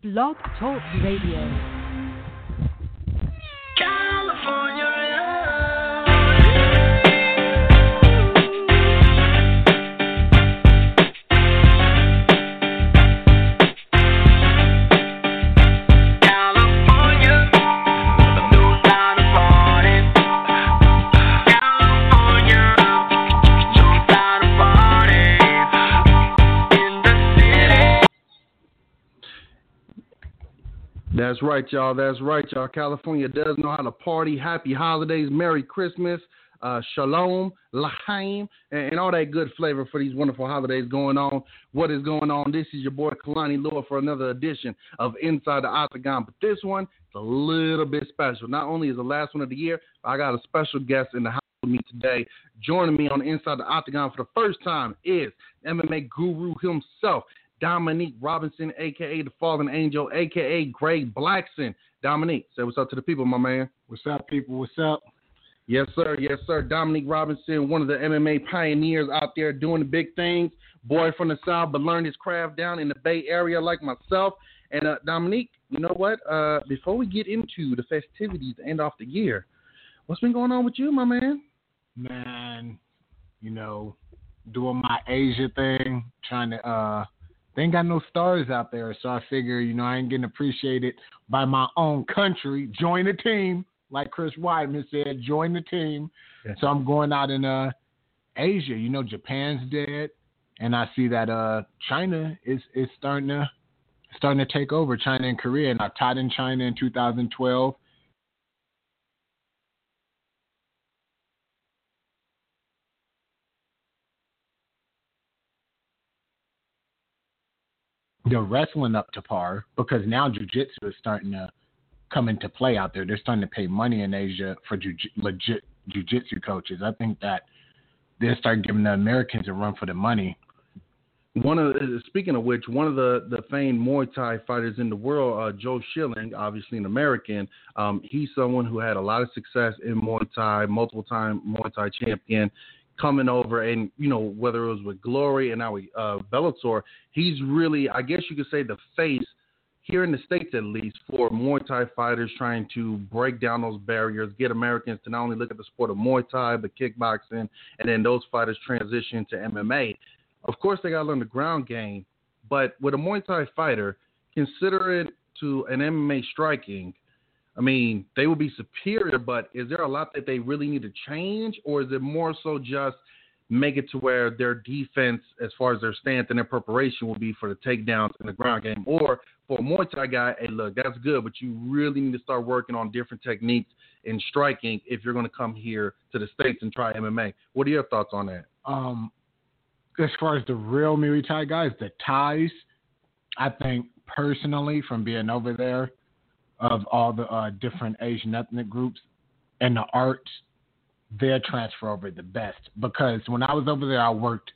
Blog Talk Radio. That's right, y'all. That's right, y'all. California does know how to party. Happy holidays, Merry Christmas, Shalom, L'chaim, and all that good flavor for these wonderful holidays going on. What is going on? This is your boy Kalani Lua for another edition of Inside the Octagon. But this one is a little bit special. Not only is the last one of the year, I got a special guest in the house with me today. Joining me on Inside the Octagon for the first time is MMA guru himself, Dominique Robinson, a.k.a. the Fallen Angel, a.k.a. Greg Blackson. Dominique, say what's up to the people, my man. What's up, people? What's up? Yes, sir. Yes, sir. Dominique Robinson, one of the MMA pioneers out there doing the big things. Boy from the South, but learned his craft down in the Bay Area like myself. And Dominique, you know what? Before we get into the festivities to end off the year, what's been going on with you, my man? Man, you know, doing my Asia thing, trying to they ain't got no stars out there, so I figure, you know, I ain't getting appreciated by my own country. Join the team, like Chris Weidman said, join the team. Yeah. So I'm going out in Asia. You know, Japan's dead, and I see that China is starting to take over, China and Korea, and I taught in China in 2012. They're wrestling up to par because now jiu-jitsu is starting to come into play out there. They're starting to pay money in Asia for legit jiu-jitsu coaches. I think that they'll start giving the Americans a run for the money. Speaking of which, one of the famed Muay Thai fighters in the world, Joe Schilling, obviously an American, he's someone who had a lot of success in Muay Thai, multiple-time Muay Thai champion, coming over, and, you know, whether it was with Glory and now with Bellator, he's really, I guess you could say, the face here in the States, at least, for Muay Thai fighters trying to break down those barriers, get Americans to not only look at the sport of Muay Thai, but kickboxing, and then those fighters transition to MMA. Of course, they got to learn the ground game, but with a Muay Thai fighter, consider it to an MMA striking, I mean, they will be superior, but is there a lot that they really need to change, or is it more so just make it to where their defense, as far as their stance and their preparation, will be for the takedowns in the ground game? Or for a Muay Thai guy, hey, look, that's good, but you really need to start working on different techniques in striking if you're going to come here to the States and try MMA. What are your thoughts on that? As far as the real Muay Thai guys, the Thais, I think personally, from being over there, of all the different Asian ethnic groups and the arts, their transfer over the best. Because when I was over there, I worked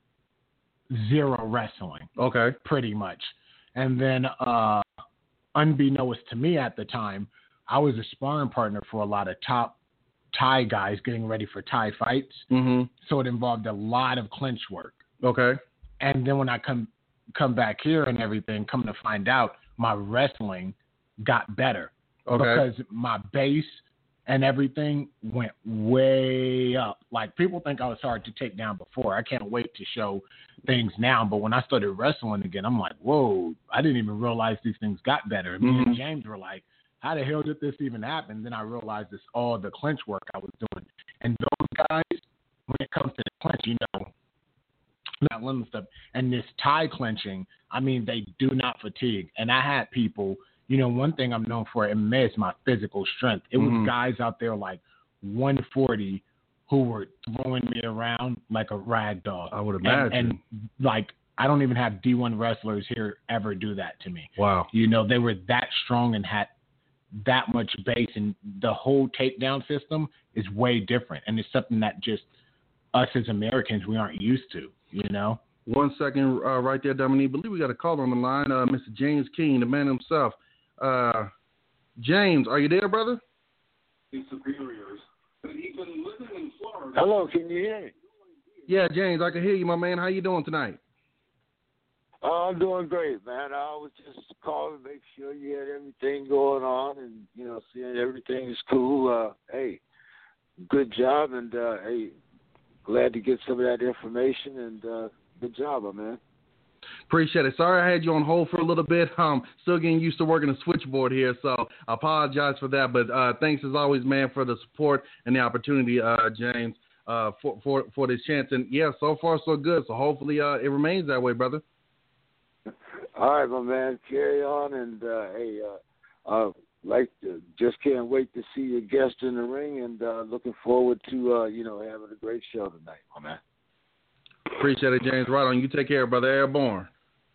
zero wrestling. Okay. Pretty much. And then, unbeknownst to me at the time, I was a sparring partner for a lot of top Thai guys getting ready for Thai fights. Mm-hmm. So it involved a lot of clinch work. Okay. And then when I come back here and everything, come to find out, my wrestling got better. Okay. Because my base and everything went way up. Like, people think I was hard to take down before. I can't wait to show things now. But when I started wrestling again, I'm like, whoa, I didn't even realize these things got better. Me and James were like, how the hell did this even happen? Then I realized it's all the clinch work I was doing. And those guys, when it comes to the clinch, you know, that limit stuff, and this Thai clinching, I mean, they do not fatigue. And I had people, you know, one thing I'm known for in MMA is my physical strength. It was guys out there like 140 who were throwing me around like a rag doll. I would imagine. And like, I don't even have D1 wrestlers here ever do that to me. Wow. You know, they were that strong and had that much base, and the whole takedown system is way different. And it's something that just us as Americans, we aren't used to, you know? 1 second right there, Dominique. I believe we got a caller on the line, Mr. James King, the man himself. James, are you there, brother? Superiors. Hello, can you hear me? Yeah, James, I can hear you, my man. How you doing tonight? Oh, I'm doing great, man. I was just calling to make sure you had everything going on and, seeing everything is cool. Hey, good job, and, hey, glad to get some of that information, and good job, my man. Appreciate it. Sorry I had you on hold for a little bit. Still getting used to working the switchboard here, so I apologize for that. But thanks as always, man, for the support and the opportunity, James, for this chance. And yeah, so far so good. So hopefully it remains that way, brother. All right, my man. Carry on, and hey, just can't wait to see your guest in the ring, and looking forward to having a great show tonight, my man. Appreciate it, James. Right on. You take care, brother. Airborne.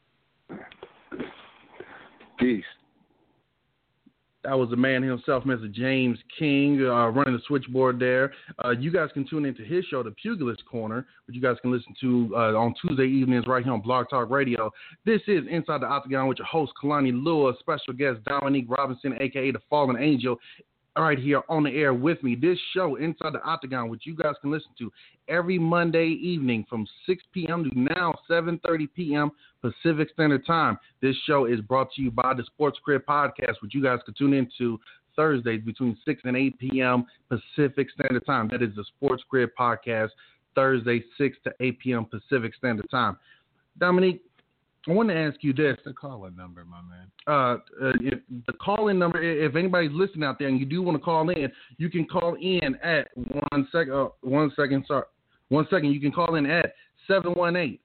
Peace. That was the man himself, Mr. James King, running the switchboard there. You guys can tune into his show, The Pugilist Corner, which you guys can listen to on Tuesday evenings right here on Blog Talk Radio. This is Inside the Octagon with your host, Kalani Lewis, special guest Dominique Robinson, a.k.a. The Fallen Angel, right here on the air with me. This show, Inside the Octagon, which you guys can listen to every Monday evening from 6 p.m. to now 7:30 p.m. Pacific Standard Time. This show is brought to you by the Sports Crib Podcast, which you guys can tune into Thursdays between 6 and 8 p.m. Pacific Standard Time. That is the Sports Crib Podcast, Thursday, 6 to 8 p.m. Pacific Standard Time. Dominique, I want to ask you this. The call-in number, my man. If the call-in number, if anybody's listening out there and you do want to call in, you can call in at 1 second. You can call in at 718-506-1506.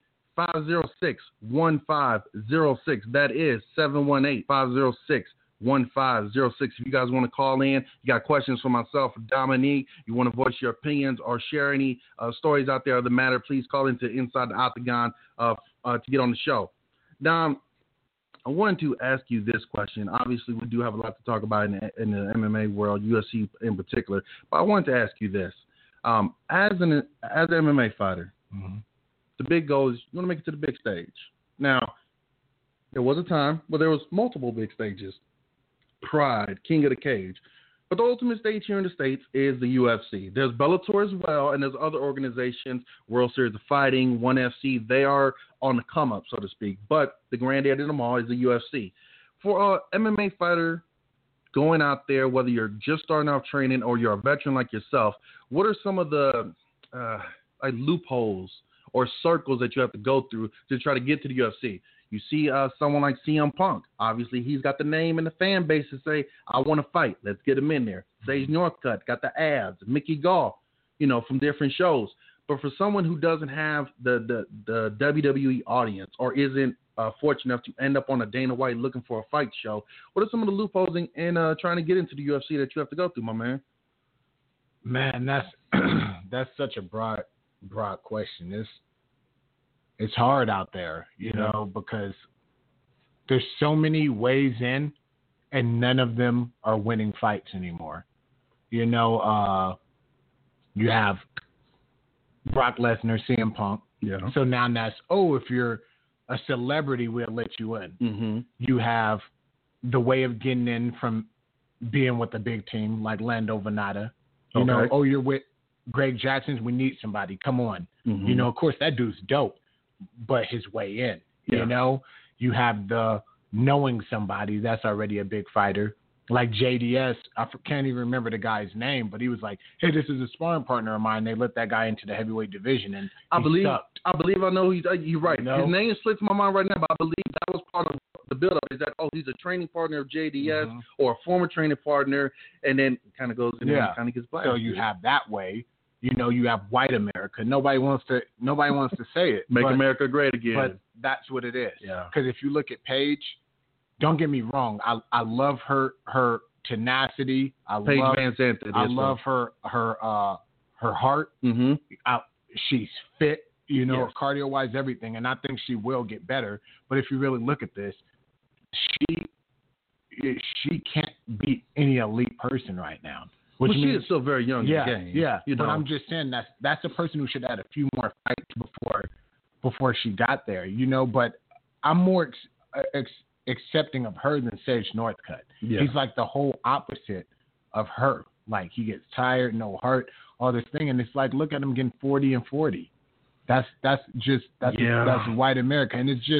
That is 718-506-1506. If you guys want to call in, you got questions for myself, Dominique, you want to voice your opinions or share any stories out there that matter, please call into Inside the Octagon to get on the show. Dom, I wanted to ask you this question. Obviously, we do have a lot to talk about in the MMA world, UFC in particular. But I wanted to ask you this: as an MMA fighter, the big goal is you want to make it to the big stage. Now, there was a time where there was multiple big stages: Pride, King of the Cage. But the ultimate stage here in the States is the UFC. There's Bellator as well, and there's other organizations, World Series of Fighting, ONE FC. They are on the come-up, so to speak. But the granddaddy of them all is the UFC. For an MMA fighter going out there, whether you're just starting off training or you're a veteran like yourself, what are some of the loopholes or circles that you have to go through to try to get to the UFC? You see someone like CM Punk. Obviously, he's got the name and the fan base to say, I want to fight. Let's get him in there. Sage Northcutt got the abs. Mickey Gall, from different shows. But for someone who doesn't have the WWE audience or isn't fortunate enough to end up on a Dana White looking for a fight show, what are some of the loopholes in trying to get into the UFC that you have to go through, my man? Man, that's such a broad question. It's hard out there, you know, because there's so many ways in, and none of them are winning fights anymore. You have Brock Lesnar, CM Punk. Yeah. So now that's, if you're a celebrity, we'll let you in. Mm-hmm. You have the way of getting in from being with a big team like Lando Venata. You're with Greg Jackson. We need somebody. Come on. Mm-hmm. Of course, that dude's dope. But his way in, you have the knowing somebody that's already a big fighter, like JDS. I can't even remember the guy's name, but he was like, "Hey, this is a sparring partner of mine." They let that guy into the heavyweight division, and I believe I know you're right. No? His name slips my mind right now, but I believe that was part of the build-up. Is that he's a training partner of JDS or a former training partner, and then kind of goes in and kind of gets black. So you have that way. You have white America. Nobody wants to say it. Make America great again. But that's what it is. Yeah. Because if you look at Paige, don't get me wrong. I love her tenacity. Paige Van Zandt. I love her heart. Mm-hmm. She's fit. Cardio wise, everything, and I think she will get better. But if you really look at this, she can't beat any elite person right now. Which she is still very young in the game. Yeah, but I'm just saying that's a person who should have had a few more fights before she got there, But I'm more accepting of her than Sage Northcutt. Yeah. He's like the whole opposite of her. Like, he gets tired, no heart, all this thing, and it's like, look at him getting 40 and 40. That's white America, and it's just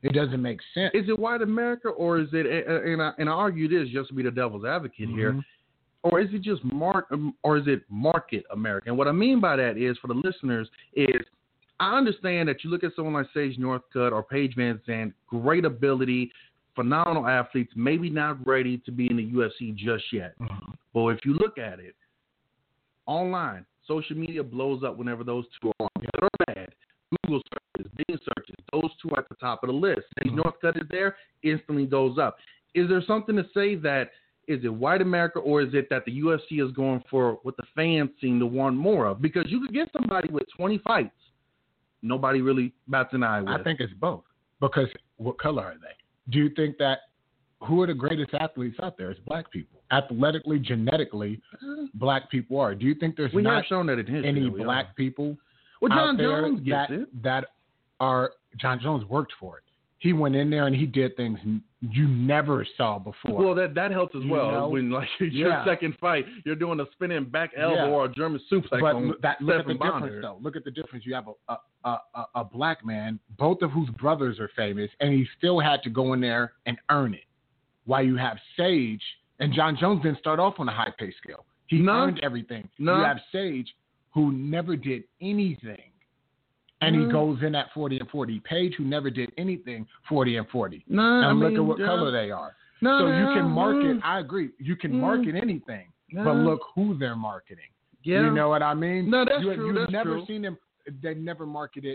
It doesn't make sense. Is it white America, or is it? And I argue this just to be the devil's advocate here, or is it just market America? And what I mean by that is, for the listeners, is I understand that you look at someone like Sage Northcutt or Paige VanZant, great ability, phenomenal athletes, maybe not ready to be in the UFC just yet. But if you look at it online, social media blows up whenever those two are on, good or bad. Google searches, Bing searches, those two are at the top of the list. Sage Northcutt is there, instantly goes up. Is there something to say that, is it white America, or is it that the UFC is going for what the fans seem to want more of? Because you could get somebody with 20 fights, nobody really bats an eye with. I think it's both. Because what color are they? Do you think that who are the greatest athletes out there? It's black people. Athletically, genetically, black people are. Do you think there's we not have shown that in history, any black people well, John out there Jones gets it. that are – John Jones worked for it. He went in there and he did things you never saw before. Well, that helps as well. know? When your second fight, you're doing a spinning back elbow or a German suplex but on look at the Bonner. difference, though. Look at the difference. You have a black man, both of whose brothers are famous, and he still had to go in there and earn it. While you have Sage, and John Jones didn't start off on a high pay scale. He earned everything. You have Sage, who never did anything. And he goes in at 40-40. Paige, who never did anything, 40-40. Look at what color they are. So you can market. I agree. You can market anything, but look who they're marketing. Yeah. You know what I mean? No, that's true. You've That's never true. seen them. They've never marketed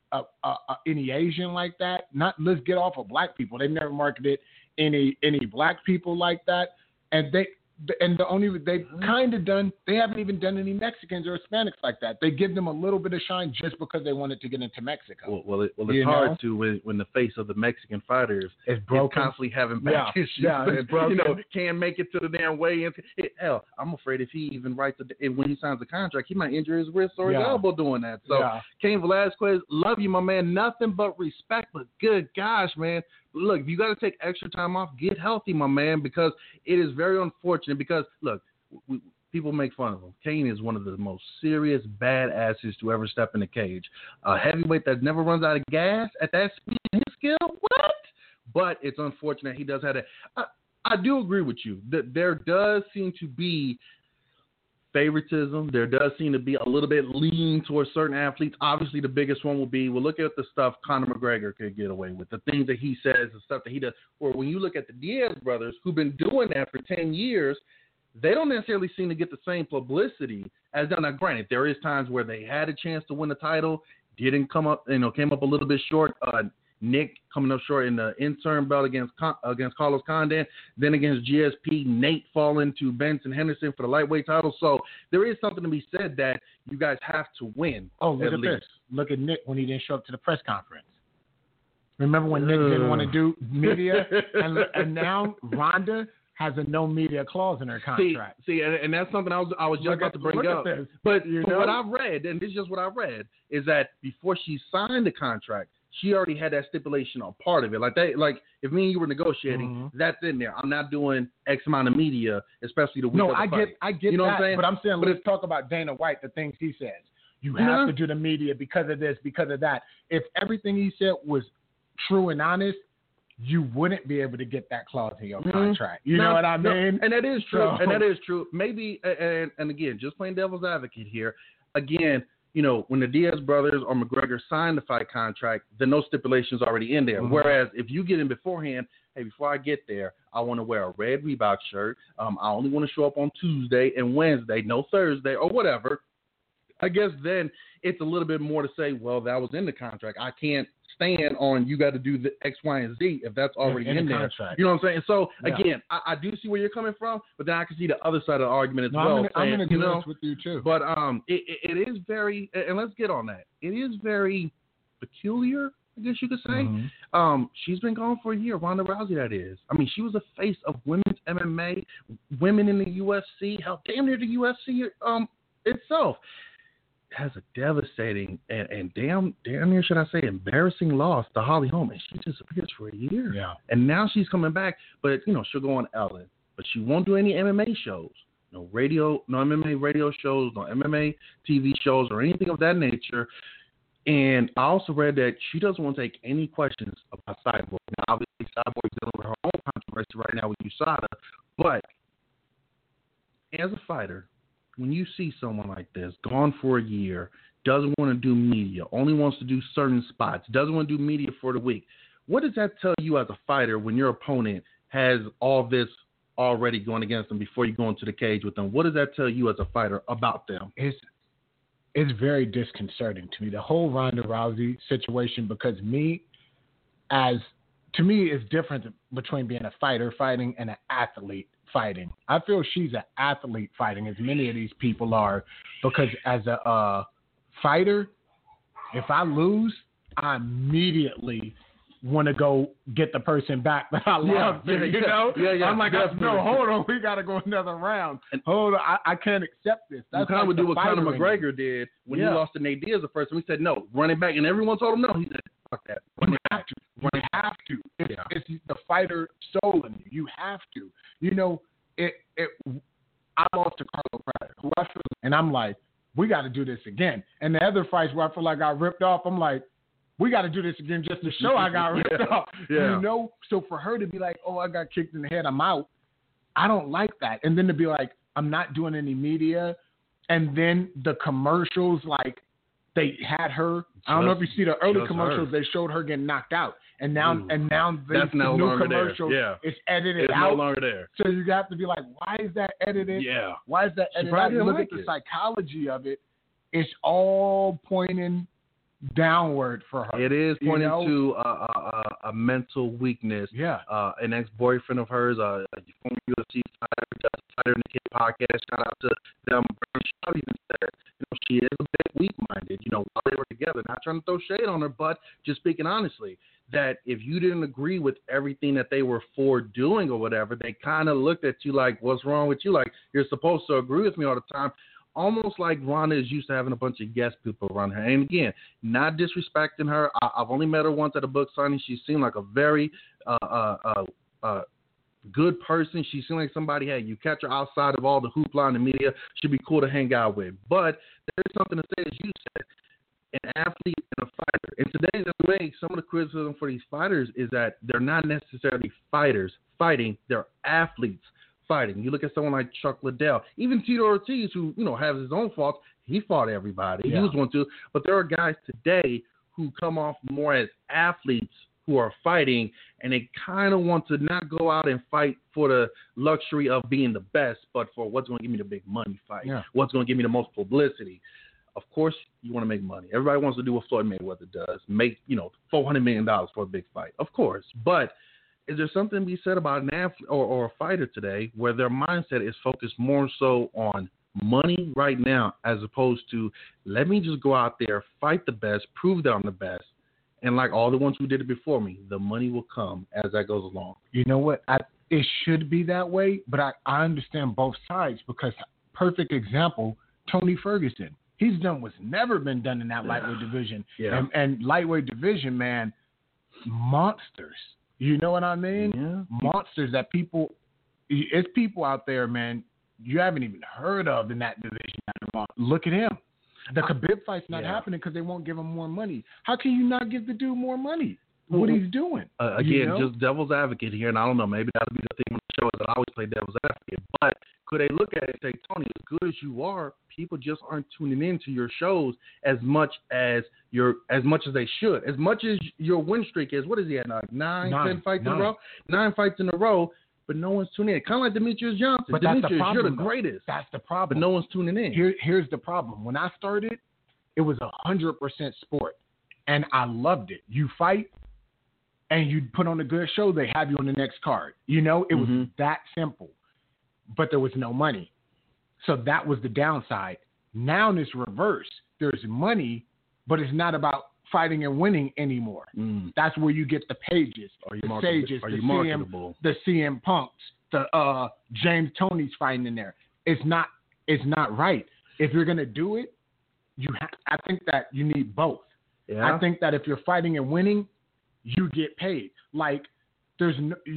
any Asian like that. Let's get off of black people. They've never marketed any black people like that. And they kind of done. They haven't even done any Mexicans or Hispanics like that. They give them a little bit of shine just because they wanted to get into Mexico. Well, it's hard to when the face of the Mexican fighters is constantly having back issues. Yeah, it's broken. Can't make it to the damn weigh-ins. Hell, I'm afraid if he even writes when he signs a contract, he might injure his wrist or his elbow doing that. So, Cain Velasquez, love you, my man. Nothing but respect. But good gosh, man. Look, if you got to take extra time off, get healthy, my man, because it is very unfortunate. Because, look, people make fun of him. Cain is one of the most serious badasses to ever step in the cage. A heavyweight that never runs out of gas at that speed and his skill, what? But it's unfortunate he does have that. I do agree with you that there does seem to be favoritism. There does seem to be a little bit lean towards certain athletes. Obviously, the biggest one will be, well, look at the stuff Conor McGregor could get away with, the things that he says, the stuff that he does. Or when you look at the Diaz brothers, who've been doing that for 10 years, they don't necessarily seem to get the same publicity as them. Now, granted, there is times where they had a chance to win the title, didn't come up, came up a little bit short. Nick coming up short in the interim belt against Carlos Condit, then against GSP, Nate falling to Benson Henderson for the lightweight title. So there is something to be said that you guys have to win. Oh, look at this. Look at Nick when he didn't show up to the press conference. Remember when Nick didn't want to do media? and now Ronda has a no media clause in her contract. See, and that's something I was just about to bring up. But what I've read, and this is just what I read, is that before she signed the contract, she already had that stipulation on part of it. Like if me and you were negotiating, that's in there. I'm not doing X amount of media, especially the week of the fight. I get you know that, what I'm saying? but I'm saying let's talk about Dana White, the things he says. You have to do the media because of this, because of that. If everything he said was true and honest, you wouldn't be able to get that clause in your contract. You know what I mean? And that is true. And that is true. Maybe, and again, just playing devil's advocate here. Again, when the Diaz brothers or McGregor sign the fight contract, then those stipulations already in there. Whereas if you get in beforehand, hey, before I get there, I want to wear a red Reebok shirt. I only want to show up on Tuesday and Wednesday, no Thursday or whatever. I guess then it's a little bit more to say, well, that was in the contract. I can't stand on you got to do the X, Y, and Z if that's already in there. Contract. You know what I'm saying? So, again, I do see where you're coming from, but then I can see the other side of the argument as well. I'm in agreement with you, too. But it is very – and let's get on that. It is very peculiar, I guess you could say. She's been gone for a year, Ronda Rousey, that is. I mean, she was a face of women's MMA, women in the UFC, how damn near the UFC itself. Has a devastating and damn near, should I say, embarrassing loss to Holly Holm. And she disappears for a year. Yeah. And now she's coming back, but, she'll go on Ellen. But she won't do any MMA shows. No MMA radio shows, no MMA TV shows or anything of that nature. And I also read that she doesn't want to take any questions about Cyborg. Now, obviously, Cyborg's dealing with her own controversy right now with USADA. But as a fighter, when you see someone like this, gone for a year, doesn't want to do media, only wants to do certain spots, doesn't want to do media for the week, what does that tell you as a fighter when your opponent has all this already going against them before you go into the cage with them? What does that tell you as a fighter about them? It's very disconcerting to me, the whole Ronda Rousey situation, because to me, it's different between being a fighter fighting and an athlete fighting. I feel she's an athlete fighting, as many of these people are, because as a fighter, if I lose, I immediately want to go get the person back that I lost. You know? Yeah, I'm like, definitely. no, hold on, we got to go another round. Hold on, I can't accept this. That's kind of do what Conor McGregor did when he lost to Nate Diaz the first time. He said, no, run it back. And everyone told him no. He said, fuck that. You have to. It's the fighter soul in you. You have to. You know, I lost to Carlo Pryor, who I feel, and I'm like, we got to do this again. And the other fights where I feel like I got ripped off, I'm like, we got to do this again just to show I got ripped off. Yeah. You know? So for her to be like, oh, I got kicked in the head, I'm out, I don't like that. And then to be like, I'm not doing any media. And then the commercials, like, they had her. I don't know if you see the early commercials, they showed her getting knocked out. And now the new commercial is edited it's out. No longer there. So you have to be like, why is that edited? Yeah. Why is that edited out? Look at the psychology of it. It's all pointing downward for her. It is pointing to a mental weakness. Yeah. An ex-boyfriend of hers, a former UFC fighter in the Kid podcast. Shout out to them. Shaw even said, she is a bit weak-minded. While they were together, not trying to throw shade on her, but just speaking honestly, that if you didn't agree with everything that they were for doing or whatever, they kind of looked at you like, what's wrong with you? Like, you're supposed to agree with me all the time. Almost like Ronda is used to having a bunch of guest people around her. And again, not disrespecting her. I've only met her once at a book signing. She seemed like a very good person. She seemed like somebody, hey, you catch her outside of all the hoopla and the media, she'd be cool to hang out with. But there's something to say, as you said, an athlete and a fighter. In today's way, some of the criticism for these fighters is that they're not necessarily fighters fighting, they're athletes fighting. You look at someone like Chuck Liddell, even Tito Ortiz, who has his own faults. He fought everybody. He was one too. But there are guys today who come off more as athletes who are fighting, and they kind of want to not go out and fight for the luxury of being the best, but for what's going to give me the big money fight, what's going to give me the most publicity. Of course, you want to make money. Everybody wants to do what Floyd Mayweather does, make $400 million for a big fight. Of course, but is there something to be said about an athlete or a fighter today where their mindset is focused more so on money right now as opposed to let me just go out there, fight the best, prove that I'm the best, and like all the ones who did it before me, the money will come as that goes along. You know what? It should be that way, but I understand both sides because perfect example, Tony Ferguson. He's done what's never been done in that lightweight division. Yeah. And lightweight division, man, monsters. You know what I mean? Yeah. Monsters that it's people out there, man, you haven't even heard of in that division. Look at him. The Khabib fight's not happening because they won't give him more money. How can you not give the dude more money? What he's doing? Again, just devil's advocate here, and I don't know, maybe that'll be the thing on the show is that I always play devil's advocate. But could they look at it and say, Tony, as good as you are, people just aren't tuning into your shows as much as they should. As much as your win streak is, what is he at now? 10 fights in a row? 9 fights in a row, but no one's tuning in. Kind of like Demetrius Johnson. But Demetrius, that's the problem, you're the greatest. That's the problem. But no one's tuning in. Here's the problem. When I started, it was 100% sport, and I loved it. You fight, and you put on a good show, they have you on the next card. It was that simple. But there was no money. So that was the downside. Now it's reversed. There's money, but it's not about fighting and winning anymore. That's where you get the pages, the Sages, the CM Punks, the James Toney's fighting in there. It's not right. If you're going to do it, I think that you need both. Yeah. I think that if you're fighting and winning, you get paid. Like, me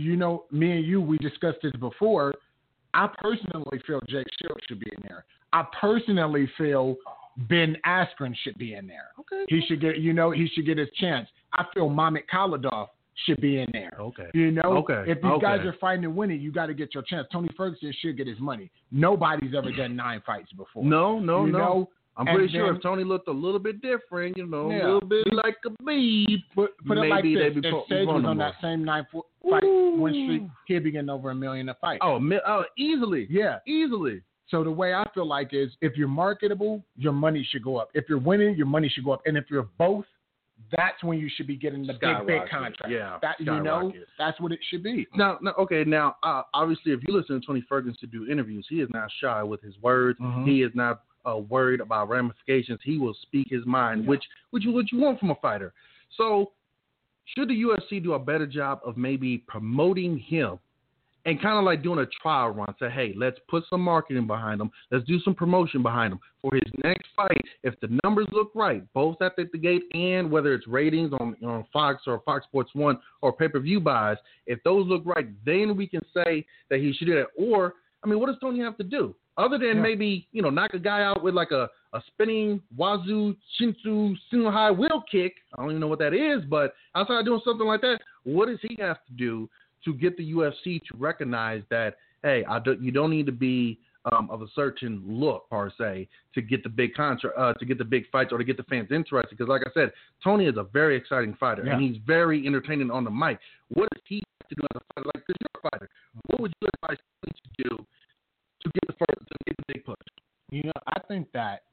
and you, we discussed this before. I personally feel Jake Shields should be in there. I personally feel Ben Askren should be in there. Okay. He should get, he should get his chance. I feel Mamet Khalidov should be in there. Okay. If these guys are fighting and winning, you got to get your chance. Tony Ferguson should get his money. Nobody's ever done 9 fights before. No. I'm pretty sure if Tony looked a little bit different, a little bit like Khabib, put it like this. If Sage was on that same 9-fight win streak, he'd be getting over $1 million a fight. Oh, easily. Yeah. Easily. So the way I feel like is if you're marketable, your money should go up. If you're winning, your money should go up. And if you're both, that's when you should be getting the big contract. Yeah, that's what it should be. Now, obviously, if you listen to Tony Ferguson do interviews, he is not shy with his words. Mm-hmm. He is not worried about ramifications. He will speak his mind, which you want from a fighter. So, should the UFC do a better job of maybe promoting him and kind of like doing a trial run? Say, hey, let's put some marketing behind him. Let's do some promotion behind him for his next fight. If the numbers look right, both at the gate and whether it's ratings on Fox or Fox Sports 1 or pay-per-view buys, if those look right, then we can say that he should do that. Or, what does Tony have to do? Other than maybe, knock a guy out with like a spinning Wazoo Shinsu single high wheel kick. I don't even know what that is, but outside of doing something like that, what does he have to do to get the UFC to recognize that, hey, you don't need to be of a certain look, per se, to get the big contract, to get the big fights or to get the fans interested? Because like I said, Tony is a very exciting fighter, and he's very entertaining on the mic. What does he have to do as a fighter? Like, because you're a fighter, what would you advise him to do to get the big push? I think that,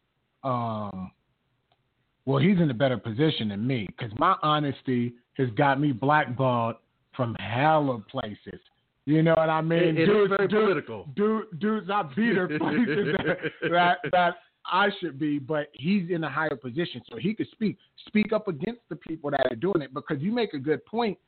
he's in a better position than me because my honesty has got me blackballed from hella places. You know what I mean? It is very political. Dudes I beat are places that I should be, but he's in a higher position, so he could speak up against the people that are doing it, because you make a good point.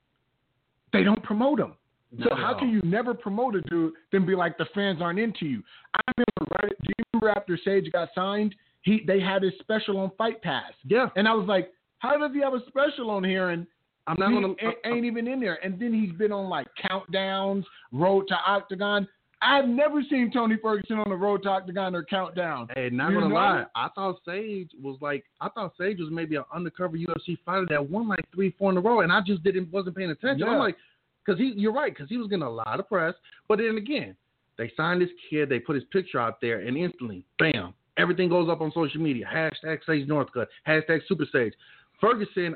They don't promote him. So how can you never promote a dude, then be like the fans aren't into you? I remember, do you remember after Sage got signed, they had his special on Fight Pass. Yeah. And I was like, how does he have a special on here and I'm not gonna ain't even in there? And then he's been on like Countdowns, Road to Octagon. I've never seen Tony Ferguson on the Road to Octagon or Countdown. Hey, not gonna lie, I thought Sage was maybe an undercover UFC fighter that won like 3-4 in a row, and I just wasn't paying attention. Yeah. I'm like, you're right, because he was getting a lot of press. But then again, they signed this kid, they put his picture out there, and instantly, bam, everything goes up on social media. Hashtag Sage Northcutt, hashtag Super Sage. Ferguson,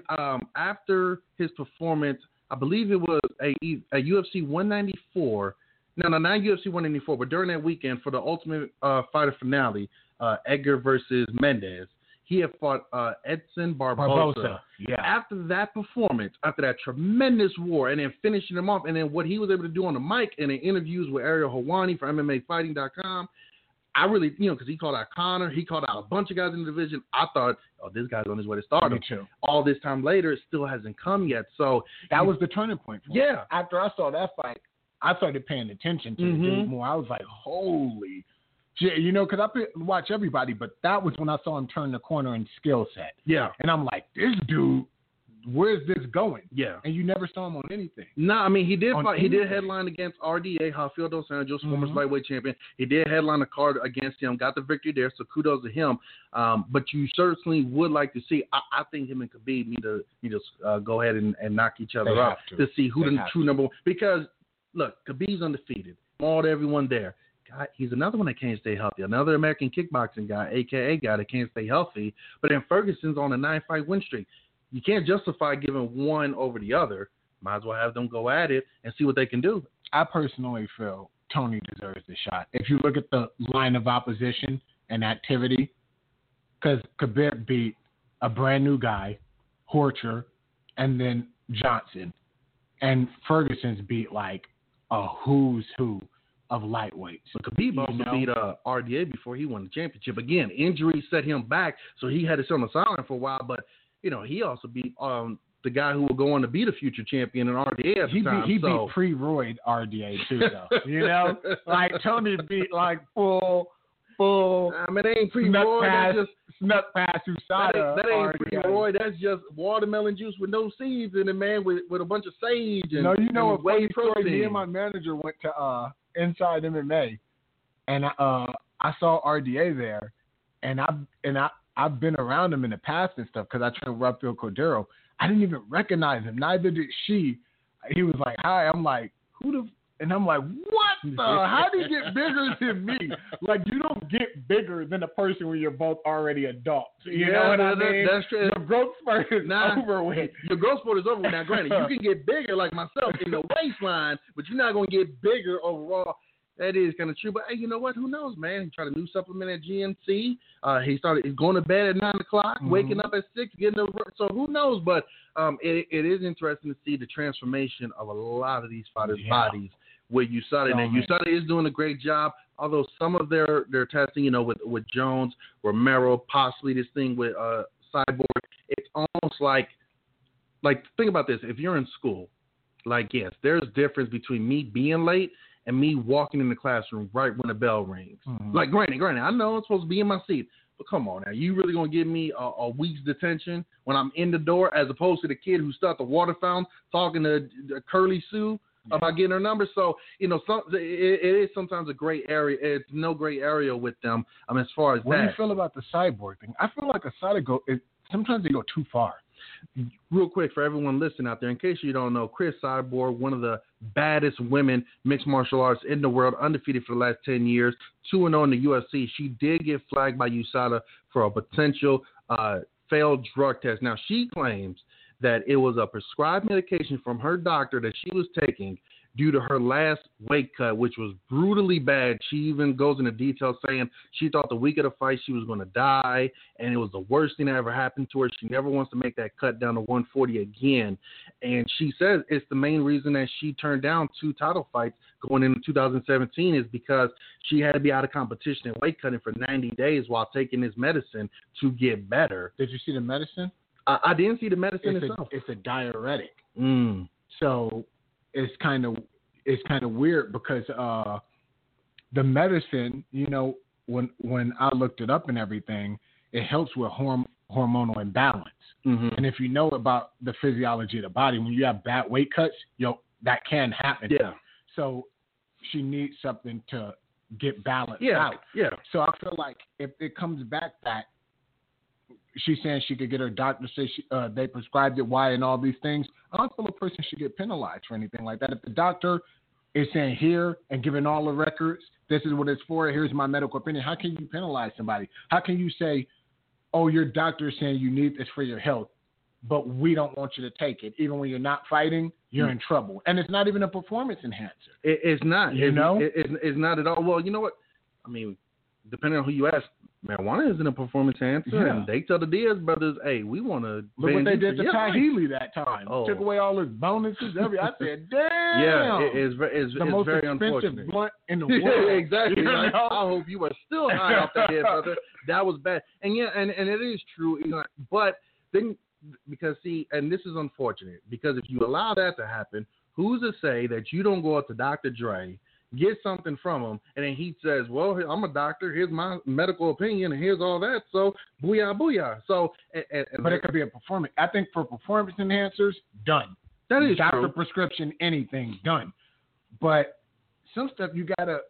after his performance, I believe it was a UFC 194. No, not UFC 194, but during that weekend for the Ultimate Fighter finale, Edgar versus Mendez, he had fought Edson Barboza. Yeah. After that performance, after that tremendous war, and then finishing him off, and then what he was able to do on the mic and in interviews with Ariel Helwani for MMAfighting.com, I really, because he called out Conor, he called out a bunch of guys in the division. I thought, this guy's on his way to stardom. Me too. All this time later, it still hasn't come yet. So that was the turning point for him. Yeah. After I saw that fight, I started paying attention to the dude more. I was like, holy shit, because I watch everybody, but that was when I saw him turn the corner in skill set. Yeah. And I'm like, this dude, where's this going? Yeah. And you never saw him on anything. No, he did fight. He did headline against RDA, Rafael Dos Anjos, former lightweight champion. He did headline a card against him, got the victory there, so kudos to him. But you certainly would like to see, I think him and Khabib need to go ahead and knock each other up to see who the true number one. Because, look, Khabib's undefeated. Mauled everyone there. God, he's another one that can't stay healthy. Another American kickboxing guy, a.k.a. guy that can't stay healthy. But then Ferguson's on a 9-fight win streak. You can't justify giving one over the other. Might as well have them go at it and see what they can do. I personally feel Tony deserves the shot. If you look at the line of opposition and activity, because Khabib beat a brand new guy, Horcher, and then Johnson. And Ferguson's beat like a who's who of lightweights. But Khabib also beat RDA before he won the championship. Again, injury set him back, so he had to sit on the sideline for a while. But he also beat the guy who will go on to be the future champion in RDA at the time. He beat pre-roid RDA too, though. Like Tony beat like full. It ain't pre-roid. Snuck past USADA. That ain't pre-roid. That's just watermelon juice with no seeds in it, man, with a bunch of sage and a whey protein. Me and my manager went to Inside MMA, and I saw RDA there. and I've been around him in the past and stuff because I trained Rafael Cordero. I didn't even recognize him. Neither did she. He was like, "Hi." I'm like, "Who the?" And I'm like, "What the? How do you get bigger than me? Like, you don't get bigger than a person when you're both already adults. You know what I mean? That's true. Your growth spurt is over with. Your growth spurt is over with. Now, granted, you can get bigger like myself in the waistline, but you're not going to get bigger overall. That is kind of true. But, hey, you know what? Who knows, man? He tried a new supplement at GNC. He's going to bed at 9 o'clock, waking up at 6, getting to work. So who knows? But it is interesting to see the transformation of a lot of these fighters' bodies with USADA. Now, USADA is doing a great job, although some of their testing, you know, with Jones, Romero, possibly this thing with Cyborg, it's almost like think about this. If you're in school, like, yes, there's a difference between me being late and me walking in the classroom right when the bell rings. Like, granted, I know I'm supposed to be in my seat, but come on now. You really going to give me a week's detention when I'm in the door as opposed to the kid who stopped the water fountain talking to Curly Sue about getting her number? So, you know, it is sometimes a gray area. It's no gray area with them as far as what that. What do you feel about the Cyborg thing? I feel like sometimes they go too far. Real quick, for everyone listening out there, in case you don't know, Cris Cyborg, one of the baddest women mixed martial arts in the world, undefeated for the last 10 years, 2-0 in the UFC. She did get flagged by USADA for a potential failed drug test. Now, she claims that it was a prescribed medication from her doctor that she was taking due to her last weight cut, which was brutally bad. She even goes into detail saying she thought the week of the fight she was going to die, and it was the worst thing that ever happened to her. She never wants to make that cut down to 140 again. And she says it's the main reason that she turned down 2 title fights going into 2017 is because she had to be out of competition and weight cutting for 90 days while taking this medicine to get better. Did you see the medicine? I didn't see the medicine itself. It's a diuretic. So it's kind of weird because the medicine, you know, when I looked it up and everything, it helps with hormonal imbalance. And if you know about the physiology of the body, when you have bad weight cuts, that can happen. Yeah. So she needs something to get balanced out. Yeah. So I feel like if it comes back that she's saying she could get her doctor say they prescribed it, why, and all these things, I don't feel a person should get penalized for anything like that. If the doctor is saying here and giving all the records, this is what it's for, here's my medical opinion, how can you penalize somebody? How can you say, oh, your doctor is saying you need this for your health, but we don't want you to take it? Even when you're not fighting, you're in trouble. And it's not even a performance enhancer. It's not. You know? It's not at all. Well, you know what? I mean, depending on who you ask, marijuana isn't a performance enhancer, and they tell the Diaz brothers, "Hey, we want to." Look what they did to Ty Healy that time. Took away all his bonuses. I said, "Damn." Yeah, it's the most very expensive unfortunate. blunt in the world. Exactly. You Like, know? I hope you are still high off that head, brother. That was bad. And yeah, and it is true. You know, but then because see, and this is unfortunate because if you allow that to happen, who's to say that you don't go up to Dr. Dre, get something from him, and then he says, well, I'm a doctor, here's my medical opinion, and here's all that, so booyah, booyah. So, but it could be a performance. I think for performance enhancers, done. That is doctor true. Prescription, anything, done. But some stuff you got to,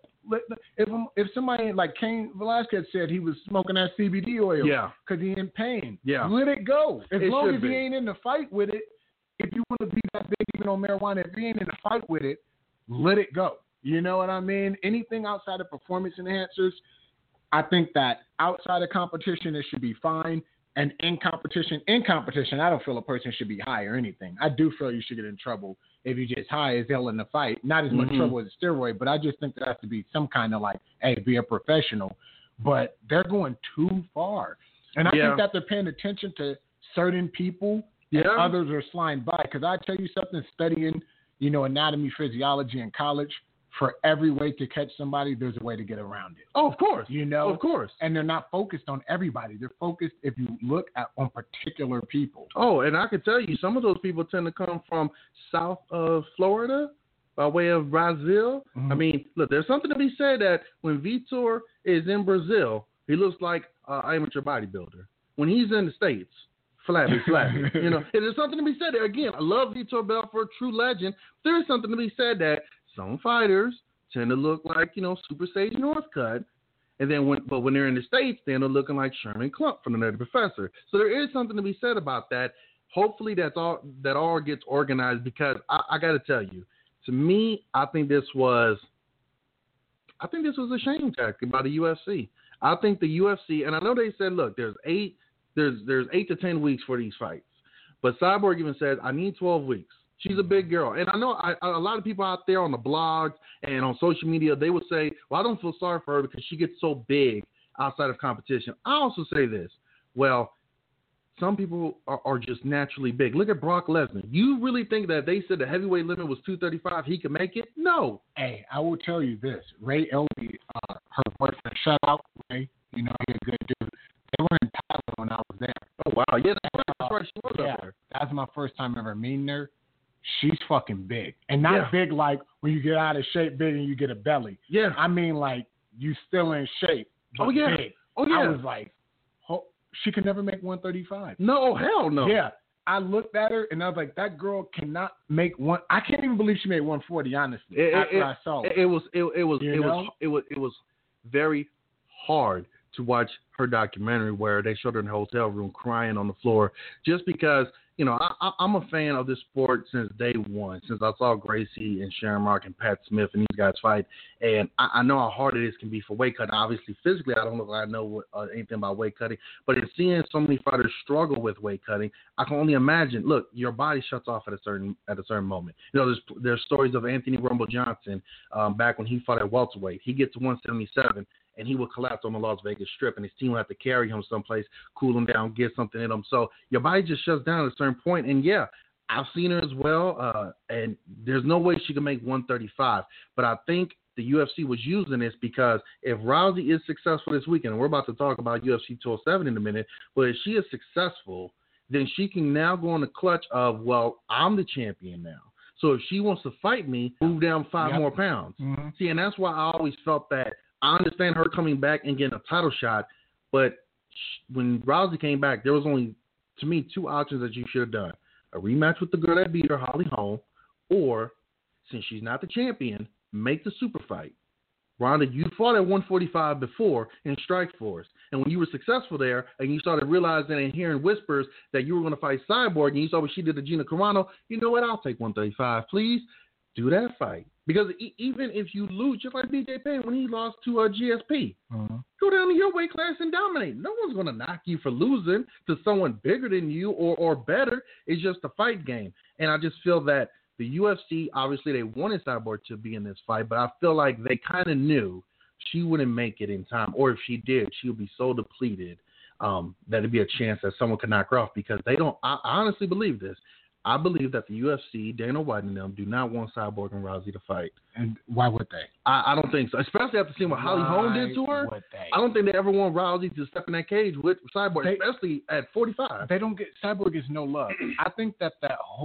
if somebody like Cain Velasquez said he was smoking that CBD oil because he in pain, let it go. As long as he ain't in the fight with it, if you want to be that big even on marijuana, if he ain't in a fight with it, let it go. You know what I mean? Anything outside of performance enhancers, I think that outside of competition, it should be fine. And in competition, I don't feel a person should be high or anything. I do feel you should get in trouble if you just high as hell in the fight. Not as much trouble as a steroid, but I just think there has to be some kind of like, hey, be a professional. But they're going too far. And I think that they're paying attention to certain people and others are sliding by. Because I tell you something, studying, you know, anatomy, physiology in college, for every way to catch somebody, there's a way to get around it. Oh, of course. You know? Of course. And they're not focused on everybody. They're focused, if you look at, on particular people. Oh, and I can tell you, some of those people tend to come from south of Florida, by way of Brazil. I mean, look, there's something to be said that when Vitor is in Brazil, he looks like an amateur bodybuilder. When he's in the States, flabby. You know, there's something to be said there. Again, I love Vitor Belfort, true legend. There is something to be said that some fighters tend to look like, you know, Super Sage Northcutt, And then when they're in the States, then they're looking like Sherman Klump from The Nutty Professor. So there is something to be said about that. Hopefully that all gets organized, because I got to tell you, to me, I think this was a shame tactic by the UFC. I think the UFC, and I know they said, look, there's 8 to 10 weeks for these fights, but Cyborg even said, I need 12 weeks. She's a big girl. And I know a lot of people out there on the blogs and on social media, they would say, well, I don't feel sorry for her because she gets so big outside of competition. I also say this. Well, some people are just naturally big. Look at Brock Lesnar. You really think that if they said the heavyweight limit was 235, he could make it? No. Hey, I will tell you this. Ray Elby, her boyfriend, shout out Ray. You know, he's a good dude. They were in Thailand when I was there. Oh, wow. Yeah, that's right. She was up there. That was my first time ever meeting her. She's fucking big. And not big like when you get out of shape big and you get a belly. Yeah. I mean like you still in shape, but big. Oh, yeah. I was like, she could never make 135. No, hell no. Yeah. I looked at her and I was like, that girl cannot make one. I can't even believe she made 140, honestly, after I saw it. It was very hard to watch her documentary where they showed her in the hotel room crying on the floor, just because, you know, I'm a fan of this sport since day one, since I saw Gracie and Shamrock and Pat Smith and these guys fight. And I know how hard it is can be for weight cutting. Obviously, physically, I don't know if I know anything about weight cutting, but in seeing so many fighters struggle with weight cutting, I can only imagine. Look, your body shuts off at a certain moment. You know, there's stories of Anthony Rumble Johnson back when he fought at welterweight. He gets to 177. And he would collapse on the Las Vegas Strip, and his team would have to carry him someplace, cool him down, get something in him. So your body just shuts down at a certain point. And, yeah, I've seen her as well, and there's no way she can make 135. But I think the UFC was using this because if Rousey is successful this weekend, and we're about to talk about UFC 207 in a minute, but if she is successful, then she can now go in the clutch of, well, I'm the champion now. So if she wants to fight me, move down 5 more pounds. Mm-hmm. See, and that's why I always felt that I understand her coming back and getting a title shot, but when Rousey came back, there was only, to me, 2 options that you should have done. A rematch with the girl that beat her, Holly Holm, or, since she's not the champion, make the super fight. Ronda, you fought at 145 before in Strikeforce, and when you were successful there and you started realizing and hearing whispers that you were going to fight Cyborg, and you saw what she did to Gina Carano, you know what, I'll take 135, please. Do that fight. Because even if you lose, just like BJ Penn when he lost to GSP, go down to your weight class and dominate. No one's going to knock you for losing to someone bigger than you or better. It's just a fight game. And I just feel that the UFC, obviously they wanted Cyborg to be in this fight, but I feel like they kind of knew she wouldn't make it in time. Or if she did, she would be so depleted that it'd be a chance that someone could knock her off, because they don't – I honestly believe this. I believe that the UFC, Dana White and them, do not want Cyborg and Rousey to fight. And why would they? I don't think so. Especially after seeing what Holly Holm did to her. I don't think they ever want Rousey to step in that cage with Cyborg, especially at 45. They don't get – Cyborg gets no love. I think that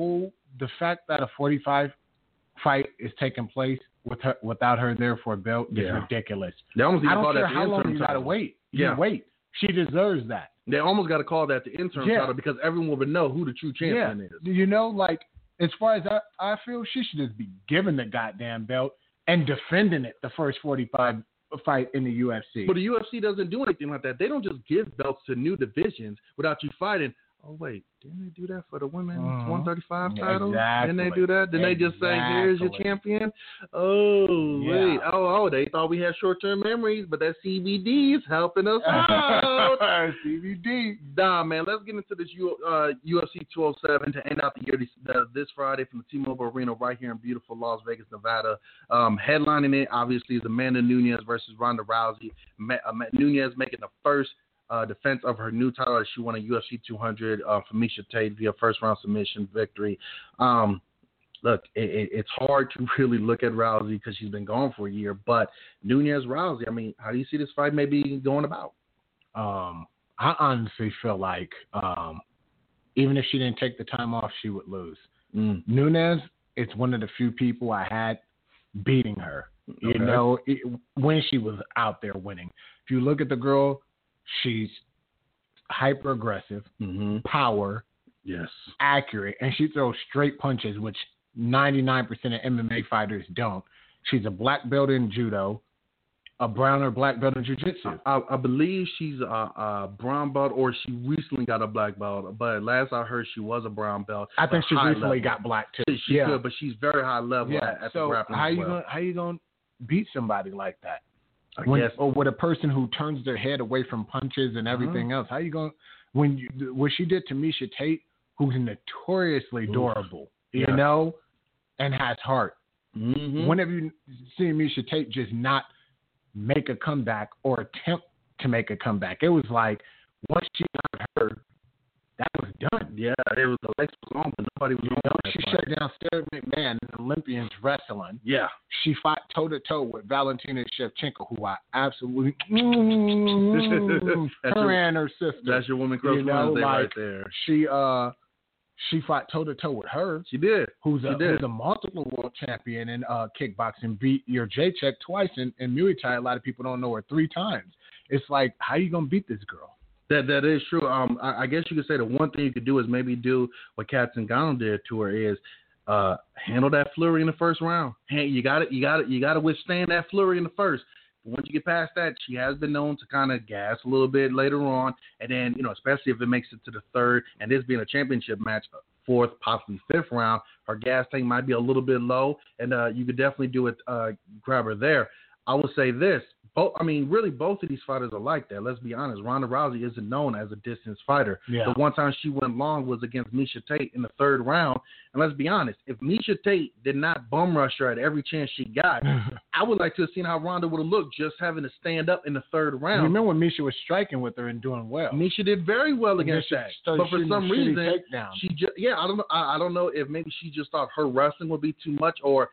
the fact that a 45 fight is taking place without her there for a belt is ridiculous. They almost I don't care how long you got to wait. You wait. She deserves that. They almost got to call that the interim title because everyone would know who the true champion is. You know, like, as far as I feel, she should just be given the goddamn belt and defending it the first 45 fight in the UFC. But the UFC doesn't do anything like that. They don't just give belts to new divisions without you fighting. Oh, wait, didn't they do that for the women's 135 title? Exactly. Didn't they do that? Didn't they just say, here's your champion? Oh, wait. Oh, they thought we had short-term memories, but that CBD is helping us out. CBD. Nah, man, let's get into this UFC 207 to end out the year this Friday from the T-Mobile Arena right here in beautiful Las Vegas, Nevada. Headlining it, obviously, is Amanda Nunes versus Ronda Rousey. Nunes making the first defense of her new title that she won at UFC 200 from Miesha Tate via first-round submission victory. Look, it's hard to really look at Rousey because she's been gone for a year, but Nunes-Rousey, I mean, how do you see this fight maybe going about? I honestly feel like even if she didn't take the time off, she would lose. Nunes, it's one of the few people I had beating her, you know, when she was out there winning. If you look at the girl, she's hyper aggressive, power, accurate, and she throws straight punches, which 99% of MMA fighters don't. She's a black belt in judo, a brown or black belt in jiu-jitsu. I believe she's a brown belt, or she recently got a black belt. But last I heard, she was a brown belt. I think she recently level. got black too. She could, but she's very high level at the grappling. How you gonna beat somebody like that? I guess, or with a person who turns their head away from punches and everything else. How you going what she did to Miesha Tate, who's notoriously durable, you know, and has heart. Mm-hmm. When have you seen Miesha Tate just not make a comeback or attempt to make a comeback? It was like once she got her, that was done. Yeah, it was the legs was on, but nobody was on. She shut down Sarah McMahon in Olympians wrestling. Yeah. She fought toe-to-toe with Valentina Shevchenko, who I absolutely her and her sister. That's your woman crush Wednesday right there. She fought toe-to-toe with her. She did. Who's a multiple world champion in kickboxing, beat your Jacek twice in Muay Thai. A lot of people don't know her 3 times. It's like, how you going to beat this girl? That is true. I guess you could say the one thing you could do is maybe do what Kat Zingano did to her is handle that flurry in the first round. You got to withstand that flurry in the first. But once you get past that, she has been known to kind of gas a little bit later on, and then especially if it makes it to the third, and this being a championship match, 4th, possibly 5th round, her gas tank might be a little bit low, and you could definitely do it, grab her there. I would say this. Both of these fighters are like that. Let's be honest. Ronda Rousey isn't known as a distance fighter. Yeah. The one time she went long was against Miesha Tate in the 3rd round. And let's be honest, if Miesha Tate did not bum rush her at every chance she got, I would like to have seen how Ronda would have looked just having to stand up in the 3rd round. Remember when Miesha was striking with her and doing well? Miesha did very well against that. But for some reason, she just, I don't know if maybe she just thought her wrestling would be too much, or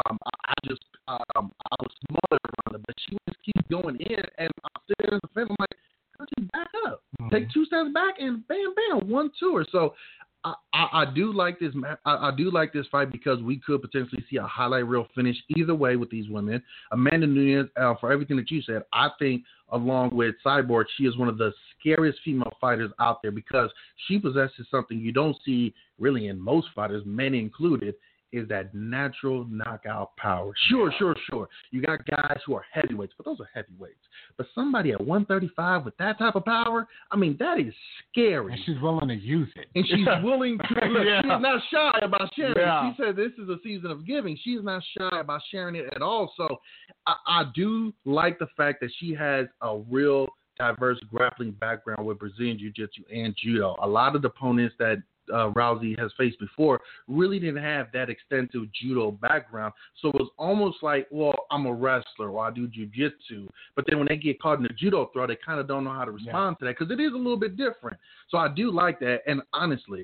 I was smaller than Ronda, but she just keeps going in, and I'm sitting there in the fence. I'm like, how do you back up? Mm-hmm. Take 2 steps back, and bam, bam, 1, 2. Or so. I do like this. I do like this fight because we could potentially see a highlight reel finish either way with these women. Amanda Nunes, for everything that you said, I think along with Cyborg, she is one of the scariest female fighters out there because she possesses something you don't see really in most fighters, men included, is that natural knockout power. Sure. You got guys who are heavyweights, but those are heavyweights. But somebody at 135 with that type of power, I mean, that is scary. And she's willing to use it. And she's willing to. Look, yeah. She's not shy about sharing yeah. it. She said this is a season of giving. She's not shy about sharing it at all. So I do like the fact that she has a real diverse grappling background with Brazilian Jiu-Jitsu and Judo. A lot of the opponents that Rousey has faced before really didn't have that extensive judo background, so it was almost like, well, I'm a wrestler or I do jiu-jitsu, but then when they get caught in the judo throw, they kind of don't know how to respond to that because it is a little bit different. So I do like that, and honestly,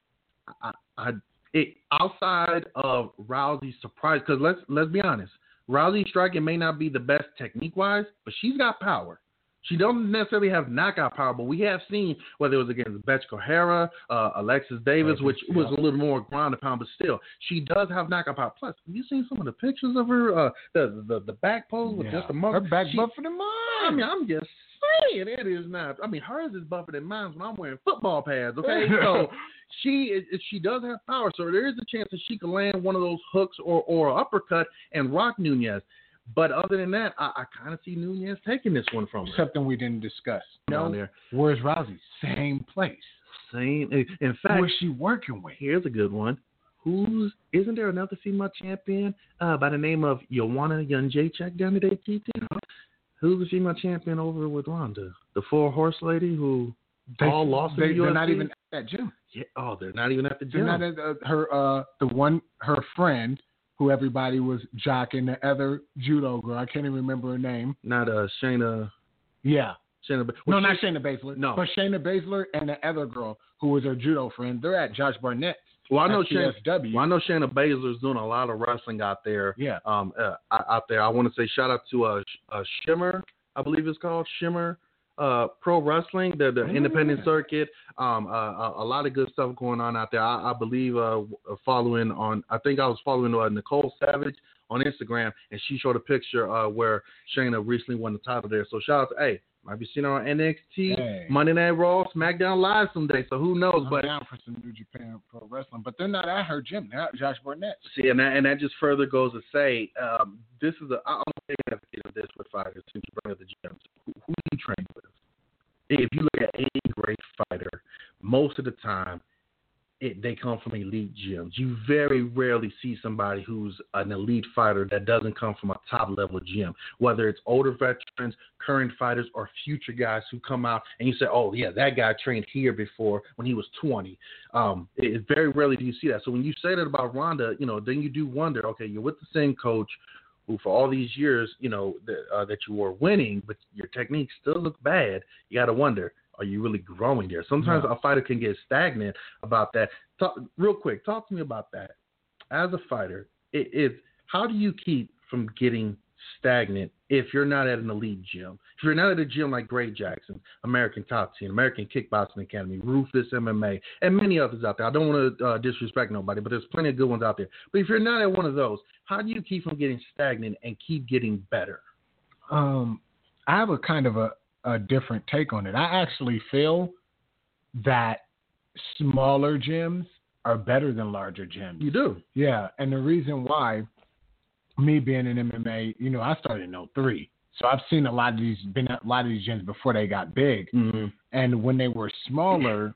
outside of Rousey's surprise, because let's be honest, Rousey's striking may not be the best technique-wise, but she's got power. She doesn't necessarily have knockout power, but we have seen, whether it was against Betch O'Hara, Alexis Davis, which was a little more ground and pound, but still, she does have knockout power. Plus, have you seen some of the pictures of her, the back pose with just a muscle? Her back buffer than mine. I mean, I'm just saying, it is not. I mean, hers is buffer than mine when I'm wearing football pads, okay? So she does have power, so there is a chance that she could land one of those hooks or uppercut and rock Nunes. But other than that, I kind of see Nunes taking this one from her. Something we didn't discuss. Where's Rousey? Same place. Same. In fact, who's she working with? Here's a good one. Isn't there another female champion by the name of Joanna Jędrzejczyk down at ATT? Who's the female champion over with Ronda? The 4-horse lady who all lost in the UFC? They're not even at that gym. Yeah. Oh, they're not even at the gym. They're not at her friend, who everybody was jocking, the other judo girl. I can't even remember her name. Not Shayna. Yeah. Shayna. Not Shayna Baszler. No. But Shayna Baszler and the other girl who was her judo friend. They're at Josh Barnett's. Well, I know Shayna Baszler's doing a lot of wrestling out there. Yeah. Out there. I want to say shout out to Shimmer, I believe it's called Shimmer. Pro wrestling, the independent circuit, a lot of good stuff going on out there. I believe I was following Nicole Savage on Instagram, and she showed a picture where Shayna recently won the title there. So shout out to might be seeing her on NXT, Monday Night Raw, SmackDown Live someday. So who knows? I'm down for some New Japan Pro Wrestling, but they're not at her gym. They're at Josh Barnett's. See, and that just further goes to say, this is I'm a big advocate of this with fighters, since you bring up the gyms, who do you train with? If you look at any great fighter, most of the time, they come from elite gyms. You very rarely see somebody who's an elite fighter that doesn't come from a top-level gym, whether it's older veterans, current fighters, or future guys who come out and you say, oh, yeah, that guy trained here before when he was 20. It's very rarely do you see that. So when you say that about Ronda, then you do wonder, okay, you're with the same coach who for all these years, that you were winning, but your techniques still look bad. You got to wonder, are you really growing there? Sometimes a fighter can get stagnant about that. Real quick, talk to me about that. As a fighter, how do you keep from getting stagnant if you're not at an elite gym? If you're not at a gym like Gray Jackson, American Top Team, American Kickboxing Academy, Ruthless MMA, and many others out there. I don't want to disrespect nobody, but there's plenty of good ones out there. But if you're not at one of those, how do you keep from getting stagnant and keep getting better? I have a kind of a different take on it. I actually feel that smaller gyms are better than larger gyms. You do? Yeah, and the reason why, me being in MMA, I started in 2003. So I've seen a lot of these gyms before they got big. Mm-hmm. And when they were smaller,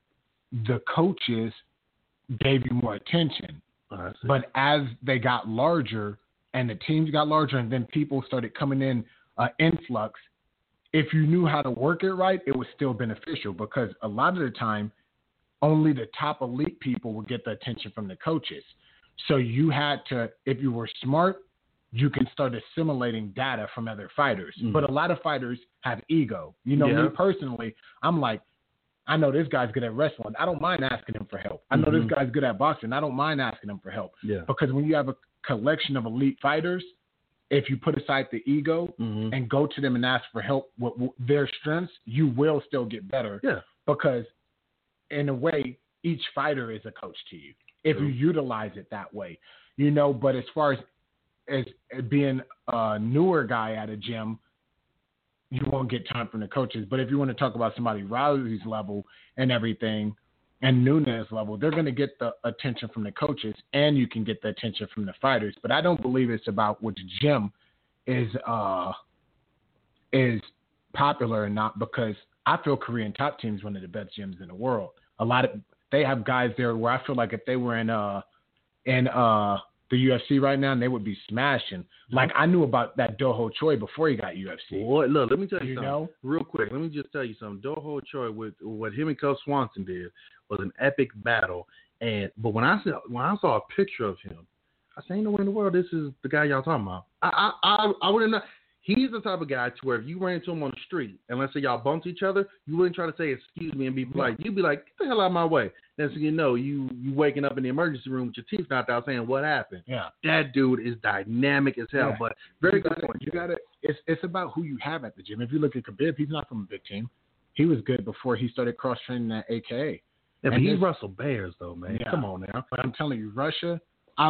the coaches gave you more attention. But as they got larger and the teams got larger and then people started coming in influx, if you knew how to work it right, it was still beneficial because a lot of the time, only the top elite people would get the attention from the coaches. So you had to, if you were smart, you can start assimilating data from other fighters. Mm-hmm. But a lot of fighters have ego. Me personally, I'm like, I know this guy's good at wrestling. I don't mind asking him for help. I know this guy's good at boxing. I don't mind asking him for help. Yeah. Because when you have a collection of elite fighters, if you put aside the ego and go to them and ask for help with their strengths, you will still get better. Yeah. Because in a way, each fighter is a coach to you if you utilize it that way. But as far as being a newer guy at a gym, you won't get time from the coaches. But if you want to talk about somebody Rousey's level and everything and Nunes level, they're going to get the attention from the coaches and you can get the attention from the fighters. But I don't believe it's about which gym is popular or not, because I feel Korean Top Team is one of the best gyms in the world. They have guys there where I feel like if they were in the UFC right now, and they would be smashing. Like, I knew about that Doho Choi before he got UFC. Boy, look, let me tell you something real quick. Let me just tell you something. Doho Choi, with what him and Cub Swanson did, was an epic battle. But when I saw a picture of him, I said, ain't no way in the world this is the guy y'all talking about. I wouldn't know. He's the type of guy to where if you ran into him on the street and let's say y'all bumped each other, you wouldn't try to say excuse me and be polite. You'd be like, get the hell out of my way. Then so you waking up in the emergency room with your teeth knocked out saying, what happened? Yeah. That dude is dynamic as hell. Yeah. But very good point. You gotta it's about who you have at the gym. If you look at Khabib, he's not from a big team. He was good before he started cross training at AKA. Yeah, but he wrestled bears though, man. Yeah. Come on now. But I'm telling you, Russia,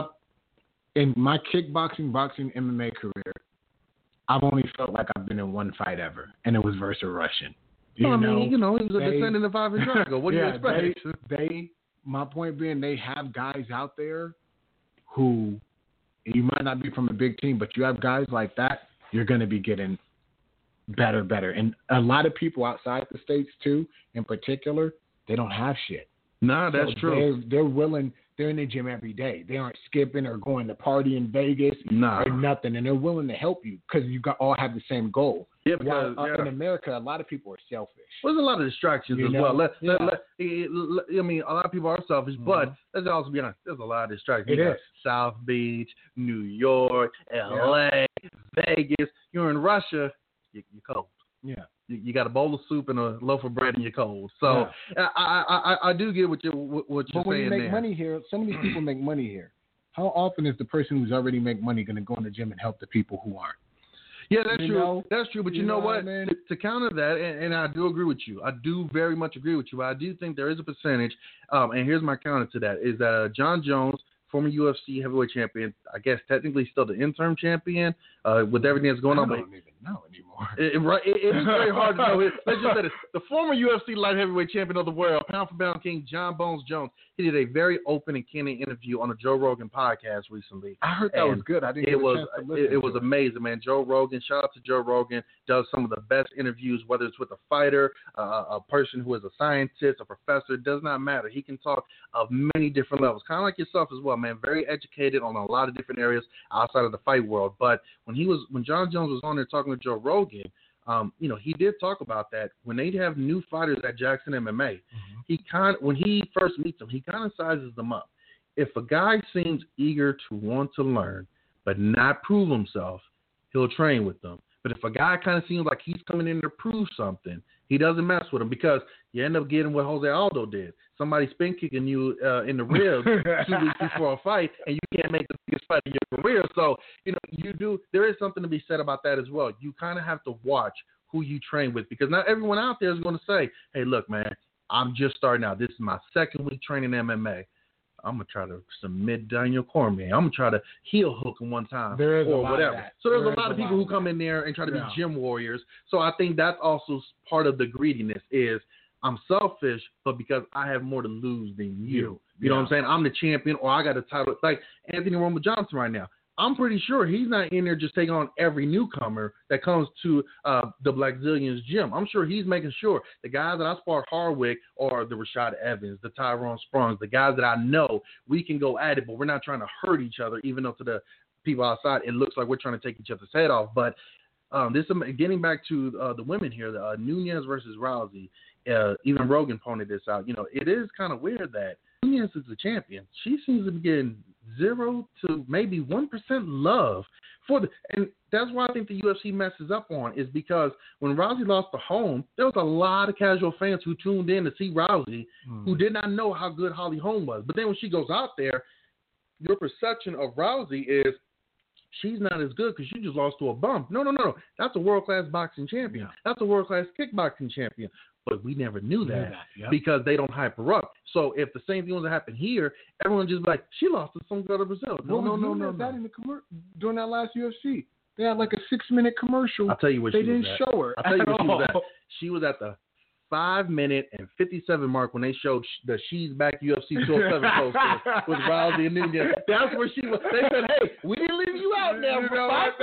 in my kickboxing, boxing, MMA career, I've only felt like I've been in one fight ever, and it was versus a Russian. He was a descendant of Ivan Drago. What do you expect? My point being, they have guys out there who, you might not be from a big team, but you have guys like that, you're going to be getting better. And a lot of people outside the States, too, in particular, they don't have shit. No, that's true. They're willing. They're in the gym every day. They aren't skipping or going to party in Vegas or nothing, and they're willing to help you because you all have the same goal. Yeah, because in America, a lot of people are selfish. Well, there's a lot of distractions as well. I mean, a lot of people are selfish, but let's also be honest. There's a lot of distractions. It is. South Beach, New York, L.A., Vegas. You're in Russia, you're cold. Yeah. You got a bowl of soup and a loaf of bread and you're cold. So I do get what you're saying. But when you make there. money here, some of these people make money here. How often is the person who's already make money going to go in the gym and help the people who aren't? Yeah, that's true. That's true. But you know what? I mean? To counter that, and I do agree with you. I do very much agree with you. But I do think there is a percentage, and here's my counter to that, is that John Jones, former UFC heavyweight champion, I guess technically still the interim champion, with everything that's going on. I don't even know anymore. It is very hard to know. Let's just say this. The former UFC light heavyweight champion of the world, pound for pound king, John Bones Jones, he did a very open and candid interview on the Joe Rogan podcast recently. I heard that was good. I didn't get a chance to listen it was amazing, man. Joe Rogan, shout out to Joe Rogan, does some of the best interviews, whether it's with a fighter, a person who is a scientist, a professor, it does not matter. He can talk of many different levels, kind of like yourself as well, man. Very educated on a lot of different areas outside of the fight world. But when John Jones was on there talking to Joe Rogan, he did talk about that when they have new fighters at Jackson MMA. When he first meets them, he kind of sizes them up. If a guy seems eager to want to learn but not prove himself, he'll train with them. But if a guy kind of seems like he's coming in to prove something, he doesn't mess with him, because you end up getting what Jose Aldo did. Somebody spin kicking you in the ribs 2 weeks before a fight, and you can't make the biggest fight of your career. So, there is something to be said about that as well. You kind of have to watch who you train with, because not everyone out there is going to say, hey, look, man, I'm just starting out. This is my second week training MMA. I'm going to try to submit Daniel Cormier. I'm going to try to heel hook him one time or whatever. So there's a lot of people who come in there and try to be gym warriors. So I think that's also part of the greediness is I'm selfish, but because I have more to lose than you. You know what I'm saying? I'm the champion, or I got a title. Like Anthony Rumble Johnson right now. I'm pretty sure he's not in there just taking on every newcomer that comes to the Black Zillions gym. I'm sure he's making sure the guys that I sparred Hardwick or the Rashad Evans, the Tyrone Sprungs, the guys that I know, we can go at it, but we're not trying to hurt each other, even though to the people outside it looks like we're trying to take each other's head off. But getting back to the women here, Nunes versus Rousey, even Rogan pointed this out. It is kind of weird that Nunes is the champion. She seems to be getting 0 to maybe 1% love and that's why I think the UFC messes up on, is because when Rousey lost to Holm, there was a lot of casual fans who tuned in to see Rousey who did not know how good Holly Holm was. But then when she goes out there, your perception of Rousey is she's not as good because she just lost to a bum. No. That's a world-class boxing champion. Yeah. That's a world-class kickboxing champion. But we never knew that because they don't hype her up. So if the same thing was to happen here, everyone just be like, she lost to some girl to Brazil. No. That in the during that last UFC, they had like a 6-minute commercial. I'll tell you what they she didn't was show her. I'll tell you what she was at. She was at the 5-minute and 57 mark when they showed the She's Back UFC 207 poster with Rousey and Nunes. That's where she was. They said, hey, we didn't leave you out there. That's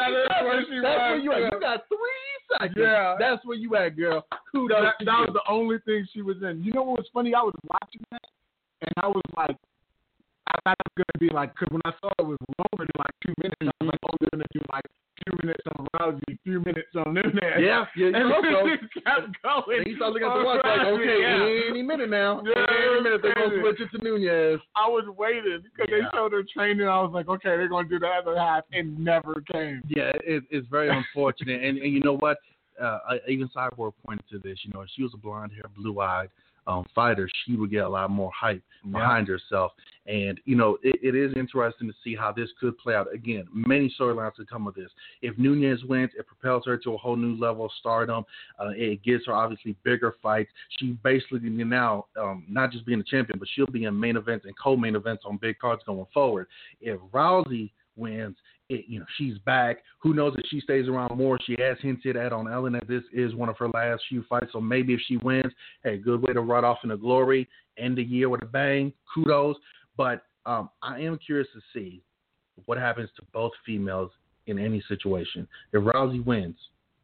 where you at. You got 3 seconds. Yeah. That's where you at, girl. Kudos. That was the only thing she was in. You know what was funny? I was watching that, and I was like, I thought it was going to be like, because when I saw it was longer than like 2 minutes, I was like, oh, they're going to do like 2 minutes on Rousey, a few minutes on Nunes. Yeah. And it just kept going. And you start looking at the watch like, okay, any minute now. Any minute they're going to switch it to Nunes. I was waiting because they showed her training. I was like, okay, they're going to do the other half. It never came. Yeah, it's very unfortunate. And you know what? Even Cyborg pointed to this. If she was a blonde-haired, blue-eyed fighter, she would get a lot more hype behind herself. And, it is interesting to see how this could play out. Again, many storylines could come of this. If Nunes wins, it propels her to a whole new level of stardom. It gives her obviously bigger fights. She basically now, not just being a champion, but she'll be in main events and co-main events on big cards going forward. If Rousey wins, she's back. Who knows if she stays around more? She has hinted at on Ellen that this is one of her last few fights. So maybe if she wins, hey, good way to ride off into glory, end the year with a bang. Kudos. But I am curious to see what happens to both females in any situation. If Rousey wins,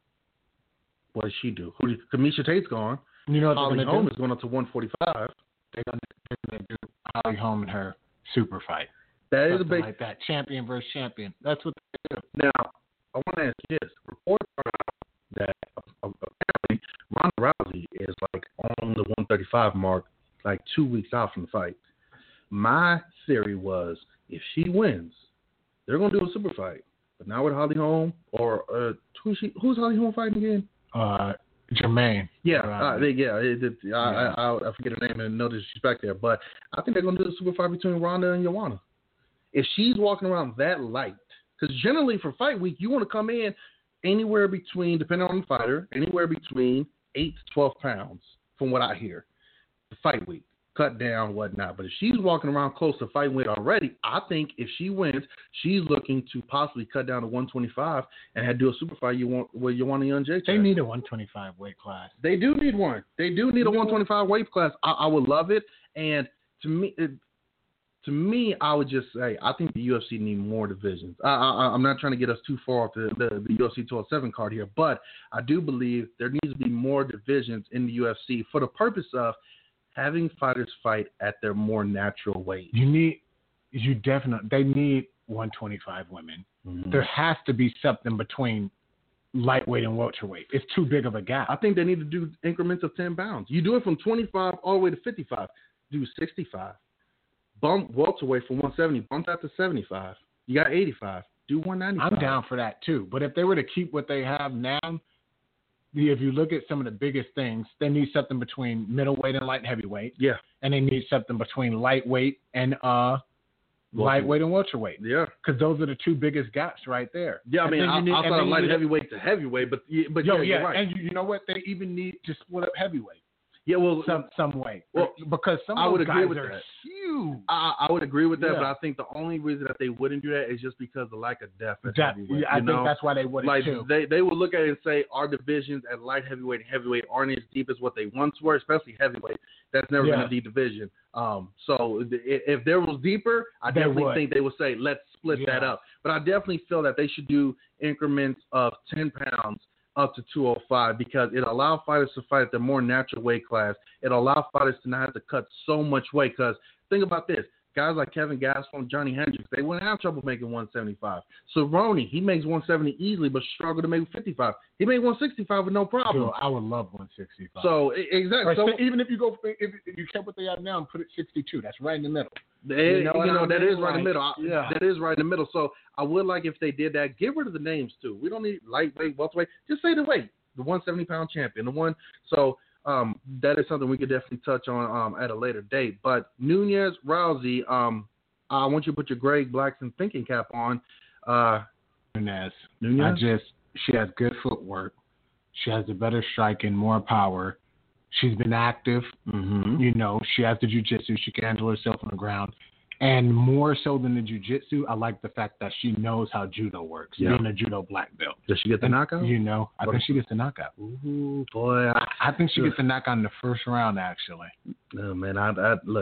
what does she do? Kamisha Tate's gone. Holly Holm is going up to 145. They're going to do Holly Holm and her super fight. That is a big like that, champion versus champion. That's what they do. Now, I want to ask you this. Reports are out that apparently Ronda Rousey is like on the 135 mark, like 2 weeks out from the fight. My theory was if she wins, they're going to do a super fight. But not with Holly Holm or who's Holly Holm fighting again? Jermaine. Yeah, I forget her name and no disrespect there. But I think they're going to do a super fight between Ronda and Joanna. If she's walking around that light, because generally for fight week, you want to come in anywhere between, depending on the fighter, anywhere between 8 to 12 pounds, from what I hear, for fight week. cut down, whatnot. But if she's walking around close to fighting weight already, I think if she wins, she's looking to possibly cut down to 125 and do a super fight where you want a young Jake. They need a 125 weight class. They do need one. They do need a 125 weight class. I would love it. And to me, I would just say I think the UFC need more divisions. I'm not trying to get us too far off the UFC 207 card here, but I do believe there needs to be more divisions in the UFC for the purpose of having fighters fight at their more natural weight. They need 125 women. Mm-hmm. There has to be something between lightweight and welterweight. It's too big of a gap. I think they need to do increments of 10 pounds. You do it from 25 all the way to 55. Do 65. Bump welterweight from 170. Bump that to 75. You got 85. Do 195. I'm down for that too. But if they were to keep what they have now, if you look at some of the biggest things, they need something between middleweight and light heavyweight. Yeah. And they need something between lightweight and lightweight and welterweight. Yeah. Because those are the two biggest gaps right there. Yeah, I mean, outside of light heavyweight to heavyweight, but you're right. And you know what? They even need to split up heavyweight. Yeah, well, some way. Well, because some of those guys are huge. I would agree with that, but I think the only reason that they wouldn't do that is just because of the lack of depth at heavyweight. I think that's why they wouldn't too. They would look at it and say our divisions at light heavyweight and heavyweight aren't as deep as what they once were, especially heavyweight. That's never been a deep division. So if there was deeper, I definitely think they would say let's split that up. But I definitely feel that they should do increments of 10 pounds up to 205 because it allows fighters to fight at their more natural weight class. It allows fighters to not have to cut so much weight because think about this. Guys like Kevin Gastelum, Johnny Hendricks, they wouldn't have trouble making 175. Cerrone, he makes 170 easily but struggled to make 55. He made 165 with no problem. Sure, I would love 165. So, exactly. So, even if you kept what they have now and put it 62, that's right in the middle. That is right in the middle. That is right in the middle. So I would like if they did that. Get rid of the names too. We don't need lightweight, welterweight. Just say the weight. The 170-pound champion. The one. So that is something we could definitely touch on at a later date. But Nunes, Rousey. I want you to put your Greg Blackson thinking cap on. Nunes. She has good footwork. She has the better striking, more power. She's been active. Mm-hmm. You know, she has the jiu-jitsu. She can handle herself on the ground. And more so than the jiu-jitsu, I like the fact that she knows how judo works, being a judo black belt. Does she get the knockout? You know, I think she gets the knockout. Ooh, boy. I think she gets the knockout in the first round, actually. No, man. I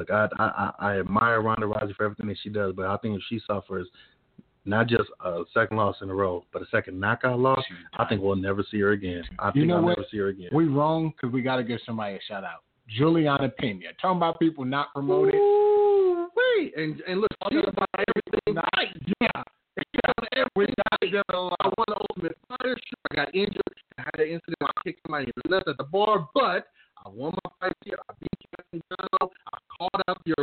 admire Ronda Rousey for everything that she does, but I think if she suffers not just a second loss in a row, but a second knockout loss, I think we'll never see her again. I think I'll never see her again. We wrong because we got to give somebody a shout-out. Juliana Pena. Talking about people not promoted. Wait, and look, talking about everything night. Yeah. Every night. I won the Ultimate Fighter. Sure, I got injured. I had an incident where I kicked somebody in the nuts at the bar, but I won my fight here. I beat Captain John. I called out your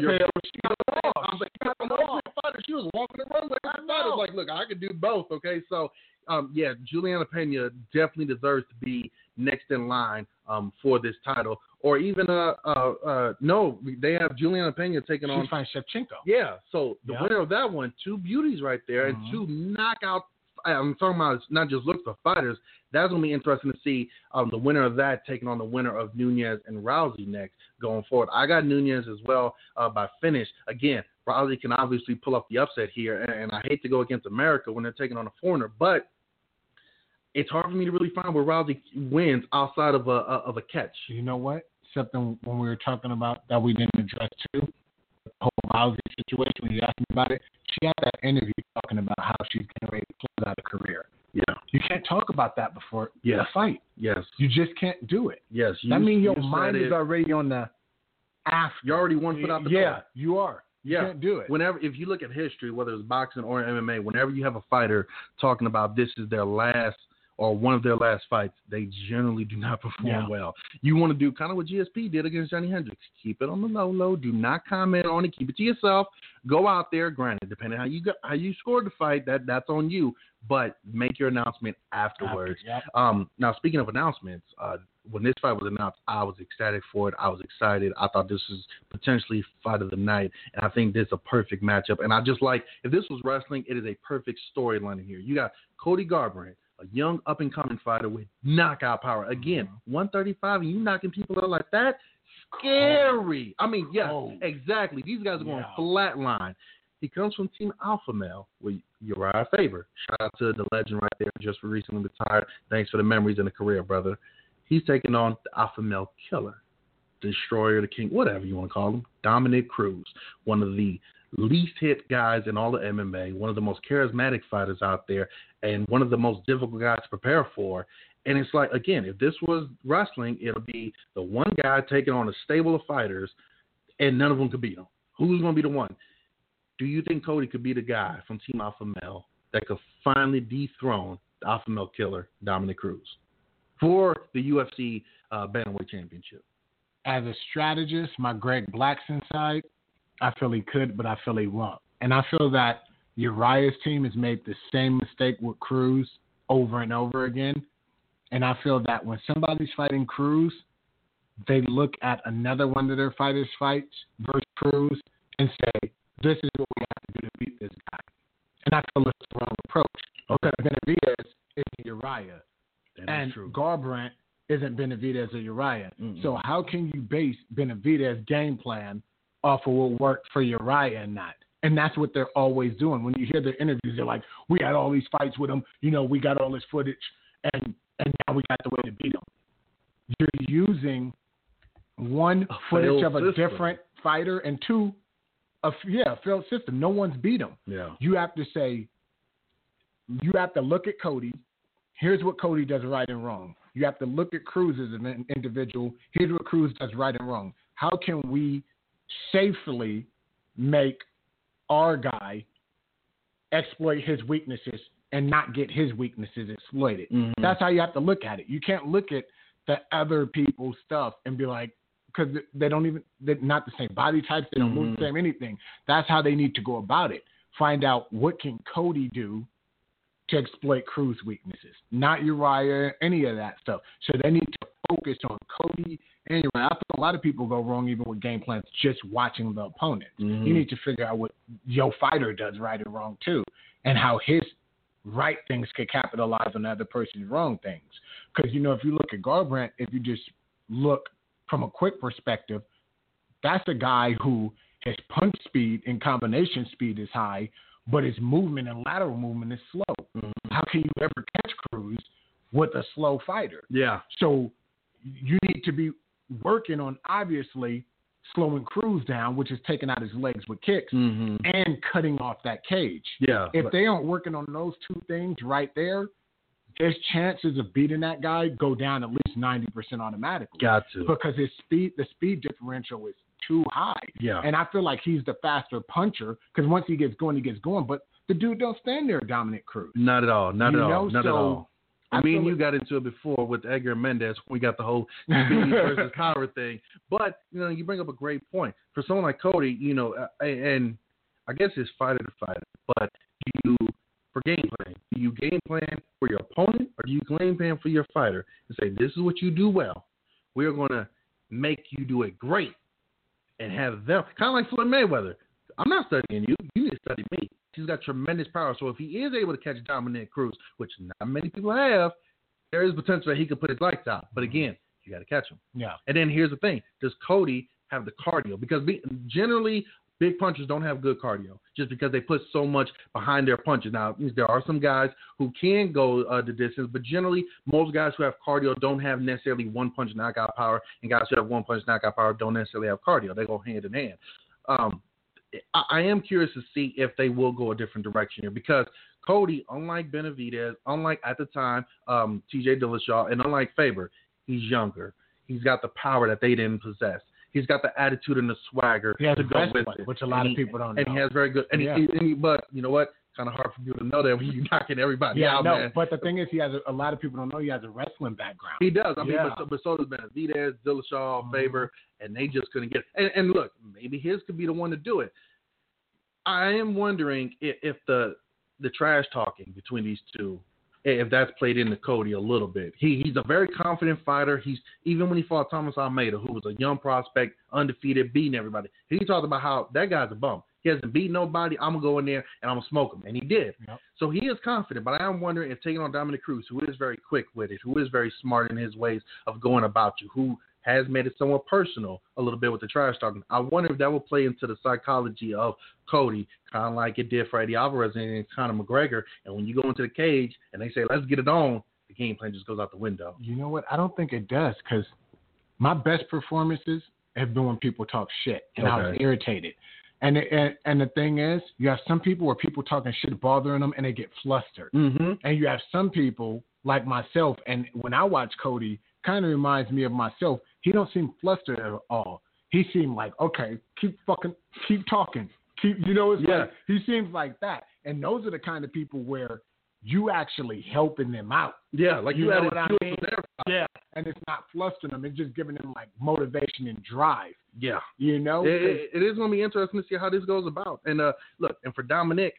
she was walking the runway. I was like, look, I could do both. Okay, so Juliana Pena definitely deserves to be next in line for this title, or even they have Juliana Pena taking on Shevchenko. Yeah, so the winner of that one, two beauties right there, and two knockout. I'm talking about not just looks for fighters. That's going to be interesting to see the winner of that taking on the winner of Nunes and Rousey next going forward. I got Nunes as well by finish. Again, Rousey can obviously pull up the upset here, and I hate to go against America when they're taking on a foreigner, but it's hard for me to really find where Rousey wins outside of a catch. You know what? Something when we were talking about that we didn't address too, the whole Rousey situation, when you asked me about it, she had that interview talking about how she's getting ready to close out a career. Yeah. You can't talk about that before the fight. Yes. You just can't do it. Yes. That means your mind is already on the after. You're already one foot out the door. You are. Yeah. You can't do it. If you look at history, whether it's boxing or MMA, whenever you have a fighter talking about this is their last or one of their last fights, they generally do not perform well. You want to do kind of what GSP did against Johnny Hendricks. Keep it on the low. Do not comment on it. Keep it to yourself. Go out there. Granted, depending on how you scored the fight, that's on you. But make your announcement afterwards. Now, speaking of announcements, when this fight was announced, I was ecstatic for it. I was excited. I thought this was potentially fight of the night, and I think this is a perfect matchup. And I just like, if this was wrestling, it is a perfect storyline in here. You got Cody Garbrandt, a young up-and-coming fighter with knockout power. Again, 135, and you knocking people out like that, scary. I mean, yeah, cold. exactly. These guys are going Yeah. flatline. He comes from Team Alpha Male with Uriah Faber. Shout out to the legend right there, just recently retired. Thanks for the memories and the career, brother. He's taking on the Alpha Male Killer, Destroyer, the King, whatever you want to call him, Dominic Cruz, one of the least hit guys in all of MMA, one of the most charismatic fighters out there, and one of the most difficult guys to prepare for. And it's like, again, if this was wrestling, it'll be the one guy taking on a stable of fighters, and none of them could beat him. Who's going to be the one? Do you think Cody could be the guy from Team Alpha Male that could finally dethrone the Alpha Male Killer, Dominic Cruz, for the UFC Bantamweight Championship? As a strategist, my Greg Blackson side, I feel he could, but I feel he won't. And I feel that Uriah's team has made the same mistake with Cruz over and over again. And I feel that when somebody's fighting Cruz, they look at another one of their fighters' fights versus Cruz and say, this is what we have to do to beat this guy. And I feel it's the wrong approach. Because Benavidez isn't Uriah. And Garbrandt isn't Benavidez or Uriah. Mm-mm. So how can you base Benavidez's game plan off of what worked for Uriah and not? And that's what they're always doing. When you hear their interviews, they're like, we had all these fights with him. You know, we got all this footage, and now we got the way to beat him. You're using one, footage of a different fighter, and two, a failed system. No one's beat him. Yeah. You have to say, you have to look at Cody. Here's what Cody does right and wrong. You have to look at Cruz as an individual. Here's what Cruz does right and wrong. How can we safely make our guy exploit his weaknesses and not get his weaknesses exploited? Mm-hmm. That's how you have to look at it. You can't look at the other people's stuff and be like, because they're not the same body types, they don't move the same anything. That's how they need to go about it. Find out what can Cody do to exploit Cruz weaknesses, not Uriah, any of that stuff. So they need to focus on Cody and Uriah. I feel a lot of people go wrong even with game plans just watching the opponent. Mm-hmm. You need to figure out what your fighter does right and wrong too, and how his right things could capitalize on the other person's wrong things. Because, you know, if you look at Garbrandt, if you just look from a quick perspective, that's a guy who his punch speed and combination speed is high, but his movement and lateral movement is slow. Mm-hmm. How can you ever catch Cruz with a slow fighter? Yeah. So you need to be working on, obviously, slowing Cruz down, which is taking out his legs with kicks, and cutting off that cage. Yeah. If they aren't working on those two things right there, his chances of beating that guy go down at least 90% automatically. Got to. Because the speed differential is too high. Yeah. And I feel like he's the faster puncher because once he gets going, he gets going. But the dude don't stand there, Dominic Cruz. Not at all. Not at all. I mean, you got into it before with Edgar Mendez. We got the whole speed versus power thing. But, you know, you bring up a great point. For someone like Cody, you know, and I guess it's fighter to fighter, but for game plan, do you game plan for your opponent or do you game plan for your fighter and say, this is what you do well. We're going to make you do it great and have them. Kind of like Floyd Mayweather. I'm not studying you. You need to study me. He's got tremendous power. So if he is able to catch Dominic Cruz, which not many people have, there is potential that he could put his lights out. But again, you got to catch him. Yeah. And then here's the thing. Does Cody have the cardio? Because generally, big punchers don't have good cardio just because they put so much behind their punches. Now, there are some guys who can go the distance, but generally, most guys who have cardio don't have necessarily one punch knockout power, and guys who have one punch knockout power don't necessarily have cardio. They go hand in hand. I am curious to see if they will go a different direction here because Cody, unlike Benavidez, unlike at the time TJ Dillashaw, and unlike Faber, he's younger. He's got the power that they didn't possess. He's got the attitude and the swagger to go with it, which a lot of people don't know. And he has very good. But you know what? Kind of hard for people to know that when you're knocking everybody out. No, but the thing is, he has a lot of people don't know he has a wrestling background. He does. I mean, but so does Benavidez, Dillashaw, Faber, and they just couldn't get it. And look, maybe his could be the one to do it. I am wondering if the trash talking between these two, if that's played into Cody a little bit. He's a very confident fighter. Even when he fought Thomas Almeida, who was a young prospect, undefeated, beating everybody, he talked about how that guy's a bum. He hasn't beaten nobody. I'm going to go in there and I'm going to smoke him. And he did. Yep. So he is confident. But I am wondering if taking on Dominic Cruz, who is very quick with it, who is very smart in his ways of going about you, who has made it somewhat personal a little bit with the trash talking. I wonder if that will play into the psychology of Cody, kind of like it did for Eddie Alvarez and Conor McGregor. And when you go into the cage and they say, let's get it on, the game plan just goes out the window. You know what? I don't think it does, because my best performances have been when people talk shit, and I was irritated. And the thing is, you have some people where people talking shit bothering them, and they get flustered. Mm-hmm. And you have some people like myself, and when I watch Cody, kind of reminds me of myself. He don't seem flustered at all. He seemed like, okay, keep talking, like, he seems like that. And those are the kind of people where you actually helping them out. Yeah, like you know added what I mean? Yeah, and it's not flustering them. It's just giving them like motivation and drive. Yeah, you know, it is going to be interesting to see how this goes about. And look, and for Dominic,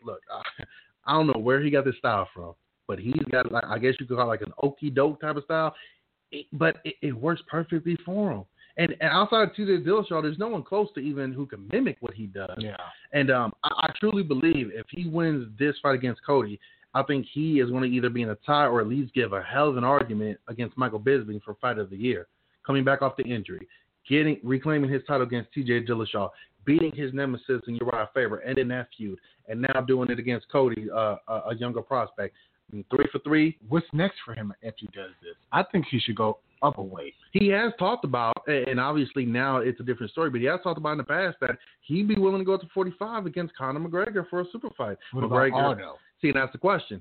I don't know where he got this style from, but he's got, like, I guess you could call it like an okie doke type of style. But it works perfectly for him. And outside of TJ Dillashaw, there's no one close to even who can mimic what he does. Yeah. And I truly believe if he wins this fight against Cody, I think he is going to either be in a tie or at least give a hell of an argument against Michael Bisping for Fight of the Year. Coming back off the injury, reclaiming his title against TJ Dillashaw, beating his nemesis in Uriah Faber, ending that feud, and now doing it against Cody, a younger prospect. 3 for 3. What's next for him if he does this? I think he should go up a weight. He has talked about, and obviously now it's a different story, but he has talked about in the past that he'd be willing to go up to 45 against Conor McGregor for a super fight. What McGregor, about Aldo? See, that's the question.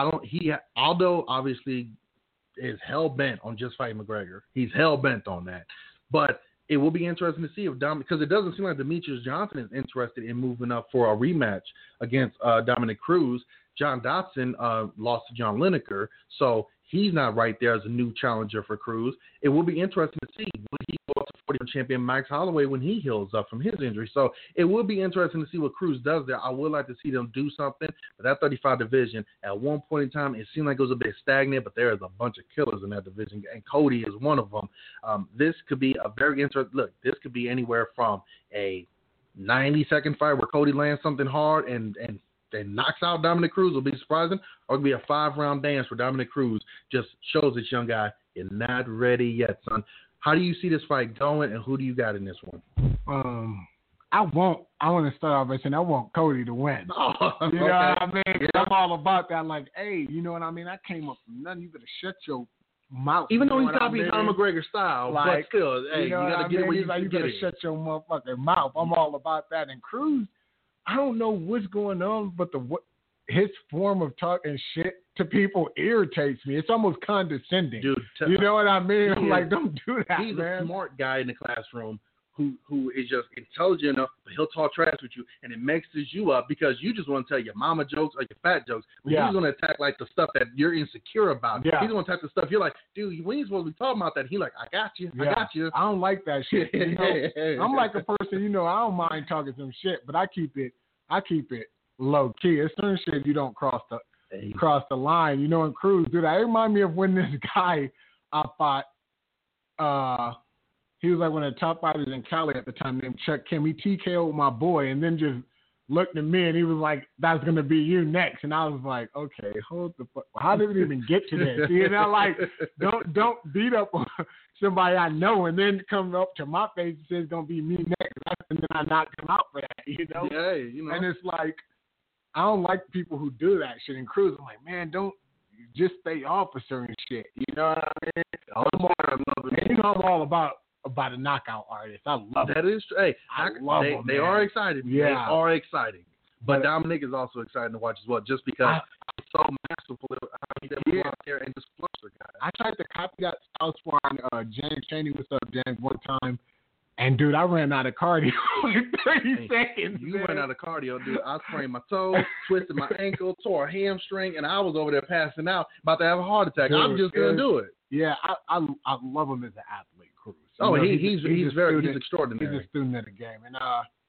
Aldo obviously is hell bent on just fighting McGregor. He's hell bent on that. But it will be interesting to see if because it doesn't seem like Demetrius Johnson is interested in moving up for a rematch against Dominic Cruz. John Dodson lost to John Lineker, so he's not right there as a new challenger for Cruz. It will be interesting to see, would he go up to 40 champion Max Holloway when he heals up from his injury? So it will be interesting to see what Cruz does there. I would like to see them do something, but that 35 division, at one point in time, it seemed like it was a bit stagnant, but there is a bunch of killers in that division, and Cody is one of them. This could be a very interesting look. This could be anywhere from a 90-second fight where Cody lands something hard and knocks out Dominic Cruz, will be surprising, or it could be a 5-round dance where Dominic Cruz just shows this young guy, you're not ready yet, son. How do you see this fight going, and who do you got in this one? I want to start off by saying I want Cody to win. You know what I mean? Yeah. I'm all about that. Like, hey, you know what I mean? I came up from nothing. You better shut your mouth. Even though he's copying Conor McGregor style, but still, hey, you got to get it where you better shut your motherfucking mouth. I'm all about that. And Cruz, I don't know what's going on, but his form of talking shit to people irritates me. It's almost condescending. Dude, you know what I mean? I'm like, don't do that, he's man. He's a smart guy in the classroom who is just intelligent enough, but he'll talk trash with you, and it mixes you up because you just want to tell your mama jokes or your fat jokes. But he's going to attack like the stuff that you're insecure about. Yeah. He's going to attack the stuff you're like, dude, we ain't supposed to be talking about that. He like, I got you. I got you. I don't like that shit. You know? I'm like a person, I don't mind talking some shit, but I keep it low key. It's certain shit you don't cross the line. In Cruz, dude, that remind me of when this guy I fought. He was like one of the top fighters in Cali at the time, named Chuck Kim. He TKO'd my boy, and then just looked at me, and he was like, "That's gonna be you next." And I was like, "Okay, hold the fuck. How did we even get to this?" Like, don't beat up somebody I know, and then come up to my face and say it's gonna be me next, and then I knocked him out for that. Yeah, And it's like, I don't like people who do that shit. And Cruz, I'm like, man, don't just stay off of certain shit. You know what I mean? I'm all about a knockout artist. I love that. It. Is true. Hey, I love them. They are exciting. Yeah. They are exciting. But Dominic is also exciting to watch as well, just because he's so masterful at how he does go out there and just fluster guys. I tried to copy that southpaw on James Chaney. What's up, James? One time. And, dude, I ran out of cardio in 30 seconds. You ran out of cardio, dude. I sprained my toe, twisted my ankle, tore a hamstring, and I was over there passing out, about to have a heart attack. Dude, I'm just going to do it. Yeah, I love him as an athlete, Cruz. He's extraordinary. He's a student of the game. And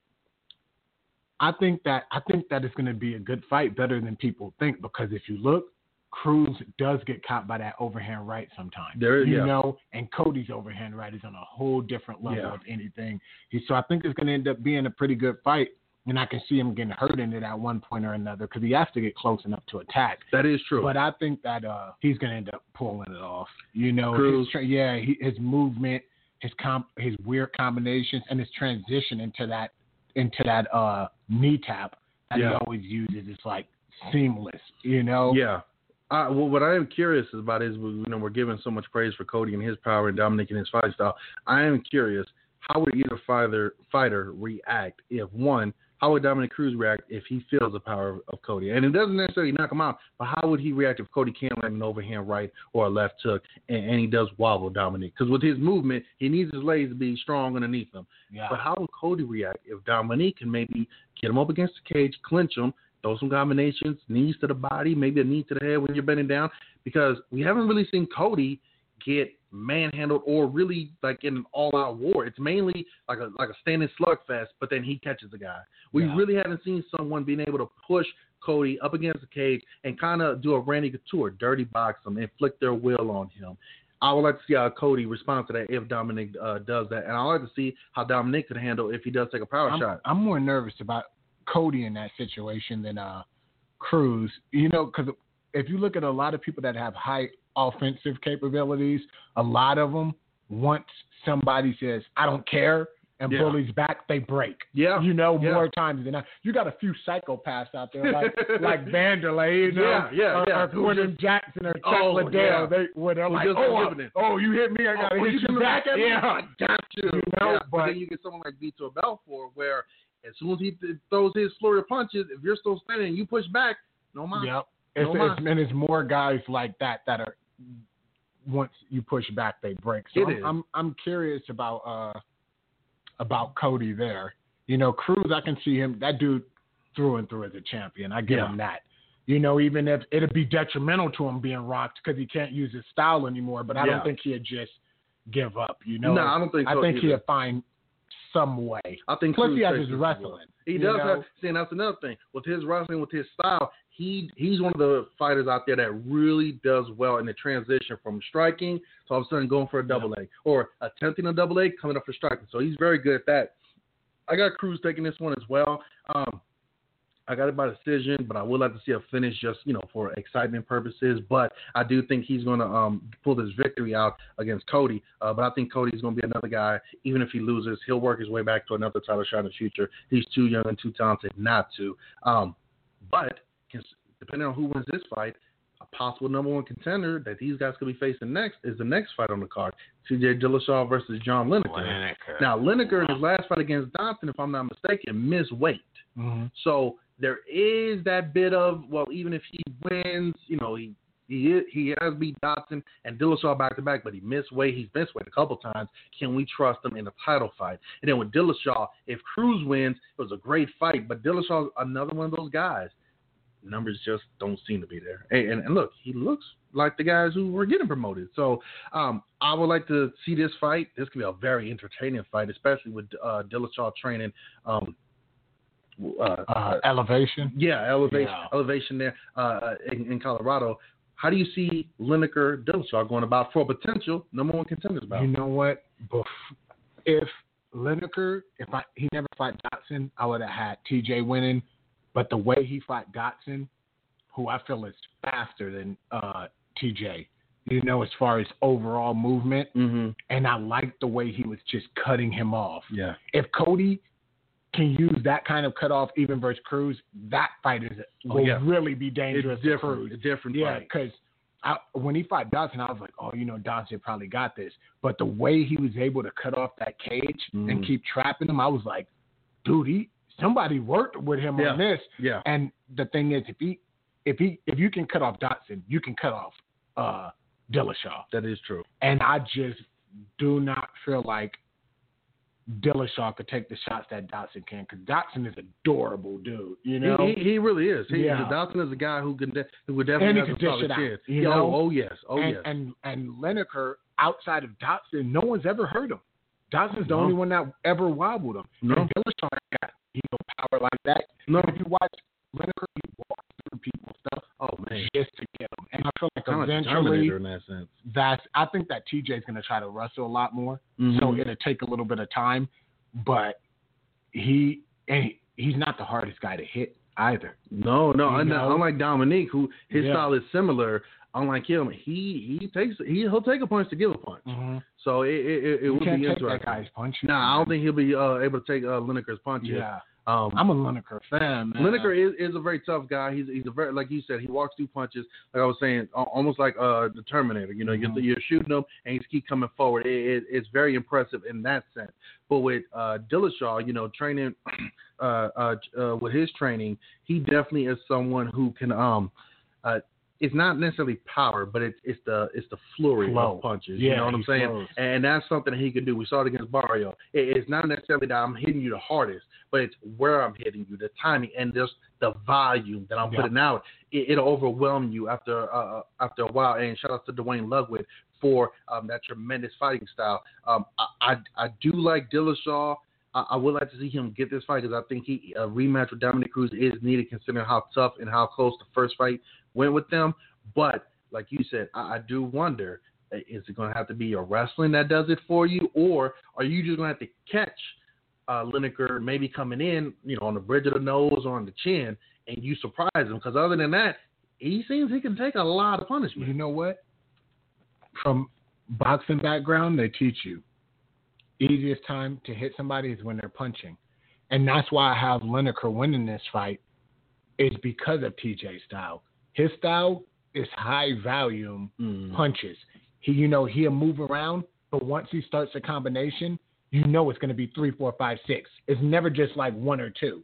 I think that it's going to be a good fight, better than people think, because if you look, Cruz does get caught by that overhand right sometimes. And Cody's overhand right is on a whole different level of anything. So I think it's going to end up being a pretty good fight, and I can see him getting hurt in it at one point or another because he has to get close enough to attack. That is true. But I think that he's going to end up pulling it off. Cruz. His movement, his weird combinations and his transition into that knee tap that he always uses is like seamless, you know? Yeah. Well, what I am curious about is, we're giving so much praise for Cody and his power and Dominic and his fight style. I am curious, how would either fighter react if, one, how would Dominic Cruz react if he feels the power of Cody? And it doesn't necessarily knock him out, but how would he react if Cody can't land an overhand right or a left hook and he does wobble Dominic? Because with his movement, he needs his legs to be strong underneath him. Yeah. But how would Cody react if Dominic can maybe get him up against the cage, clinch him, throw some combinations, knees to the body, maybe a knee to the head when you're bending down? Because we haven't really seen Cody get manhandled or really like in an all-out war. It's mainly like a standing slugfest, but then he catches the guy. We really haven't seen someone being able to push Cody up against the cage and kind of do a Randy Couture, dirty box him, inflict their will on him. I would like to see how Cody responds to that if Dominic does that, and I would like to see how Dominic could handle if he does take a power shot. I'm more nervous about Cody in that situation than Cruz, because if you look at a lot of people that have high offensive capabilities, a lot of them, once somebody says, I don't care, and bullies back, they break. Yeah. More times than not. You got a few psychopaths out there, like Vanderlei, or Quentin Jackson, or Chuck Liddell, where they're like, you hit me, I got to hit you back. I got you. But then you get someone like Vitor Belfort, where as soon as he throws his flurry of punches, if you're still standing and you push back, no mind. Yep. And it's more guys like that are, once you push back, they break. So I'm curious about Cody there. Cruz, I can see him, that dude through and through as a champion. I give him that. Even if it'd be detrimental to him being rocked because he can't use his style anymore, but I don't think he'd just give up. No, I don't think so. I think he'd find some way. I think plus Cruz he has his wrestling. He does have. See, and that's another thing with his wrestling, with his style. He's one of the fighters out there that really does well in the transition from striking to all of a sudden going for a double leg or attempting a double leg, coming up for striking. So he's very good at that. I got Cruz taking this one as well. I got it by decision, but I would like to see a finish just, for excitement purposes. But I do think he's going to pull this victory out against Cody. But I think Cody's going to be another guy, even if he loses, he'll work his way back to another title shot in the future. He's too young and too talented not to. But depending on who wins this fight, a possible number one contender that these guys could be facing next is the next fight on the card, TJ Dillashaw versus John Lineker. Now, Lineker in his last fight against Dodson, if I'm not mistaken, missed weight. Mm-hmm. So there is that bit of, even if he wins, he has beat Dodson and Dillashaw back-to-back, but he missed weight. He's missed weight a couple times. Can we trust him in a title fight? And then with Dillashaw, if Cruz wins, it was a great fight, but Dillashaw's another one of those guys. Numbers just don't seem to be there. And look, he looks like the guys who were getting promoted. So I would like to see this fight. This could be a very entertaining fight, especially with Dillashaw training Elevation. Elevation there in Colorado. How do you see Lineker Dillashaw going about for a potential number one contenders bout? You know what? If Lineker, he never fought Dodson, I would have had TJ winning. But the way he fought Dodson, who I feel is faster than TJ, as far as overall movement, and I like the way he was just cutting him off. Yeah. If Cody can use that kind of cutoff even versus Cruz, that fight will really be dangerous. It's different. It's different. Yeah, because when he fought Dodson, I was like, Dodson probably got this. But the way he was able to cut off that cage and keep trapping him, I was like, dude, somebody worked with him on this. Yeah. And the thing is, if you can cut off Dodson, you can cut off Dillashaw. That is true. And I just do not feel like Dillashaw could take the shots that Dodson can, because Dodson is adorable, dude. He really is. Dodson is a guy who would definitely have a solid chance. Oh yes. And Lineker, outside of Dodson, no one's ever heard him. Dodson's the only one that ever wobbled him. No. And Dillashaw got power like that. No. If you watch Lineker, he walks through people's stuff. Oh man, just to get him. And I feel like eventually, in that sense. I think that TJ's going to try to wrestle a lot more, so it'll take a little bit of time. But he's not the hardest guy to hit either. No. Unlike Dominique, who his style is similar. unlike him, he'll take a punch to give a punch. Mm-hmm. So it would be interesting. That guy's punch. I don't think he'll be able to take Lineker's punches. Yeah. I'm a Lineker fan, man. Lineker is a very tough guy. He's a very, like you said, he walks through punches. Like I was saying, almost like the Terminator. You know, you're shooting him and he keep coming forward. It's very impressive in that sense. But with Dillashaw, you know, training with his training, he definitely is someone who can it's not necessarily power, but it's the flurry of punches. Yeah, you know what I'm saying? Flows. And that's something that he can do. We saw it against Barrio. It's not necessarily that I'm hitting you the hardest, but it's where I'm hitting you, the timing, and just the volume that I'm putting out. It'll overwhelm you after a while. And shout out to Dwayne Ludwig for that tremendous fighting style. I do like Dillashaw. I would like to see him get this fight because I think a rematch with Dominick Cruz is needed considering how tough and how close the first fight went with them. But like you said, I do wonder, is it going to have to be your wrestling that does it for you, or are you just going to have to catch Lineker maybe coming in, you know, on the bridge of the nose or on the chin, and you surprise him? Because other than that, he seems he can take a lot of punishment. You know what? From boxing background, they teach you easiest time to hit somebody is when they're punching. And that's why I have Lineker winning this fight, is because of TJ's style. His style is high volume punches. He'll move around, but once he starts a combination, you know it's going to be 3, 4, 5, 6. It's never just like 1 or 2.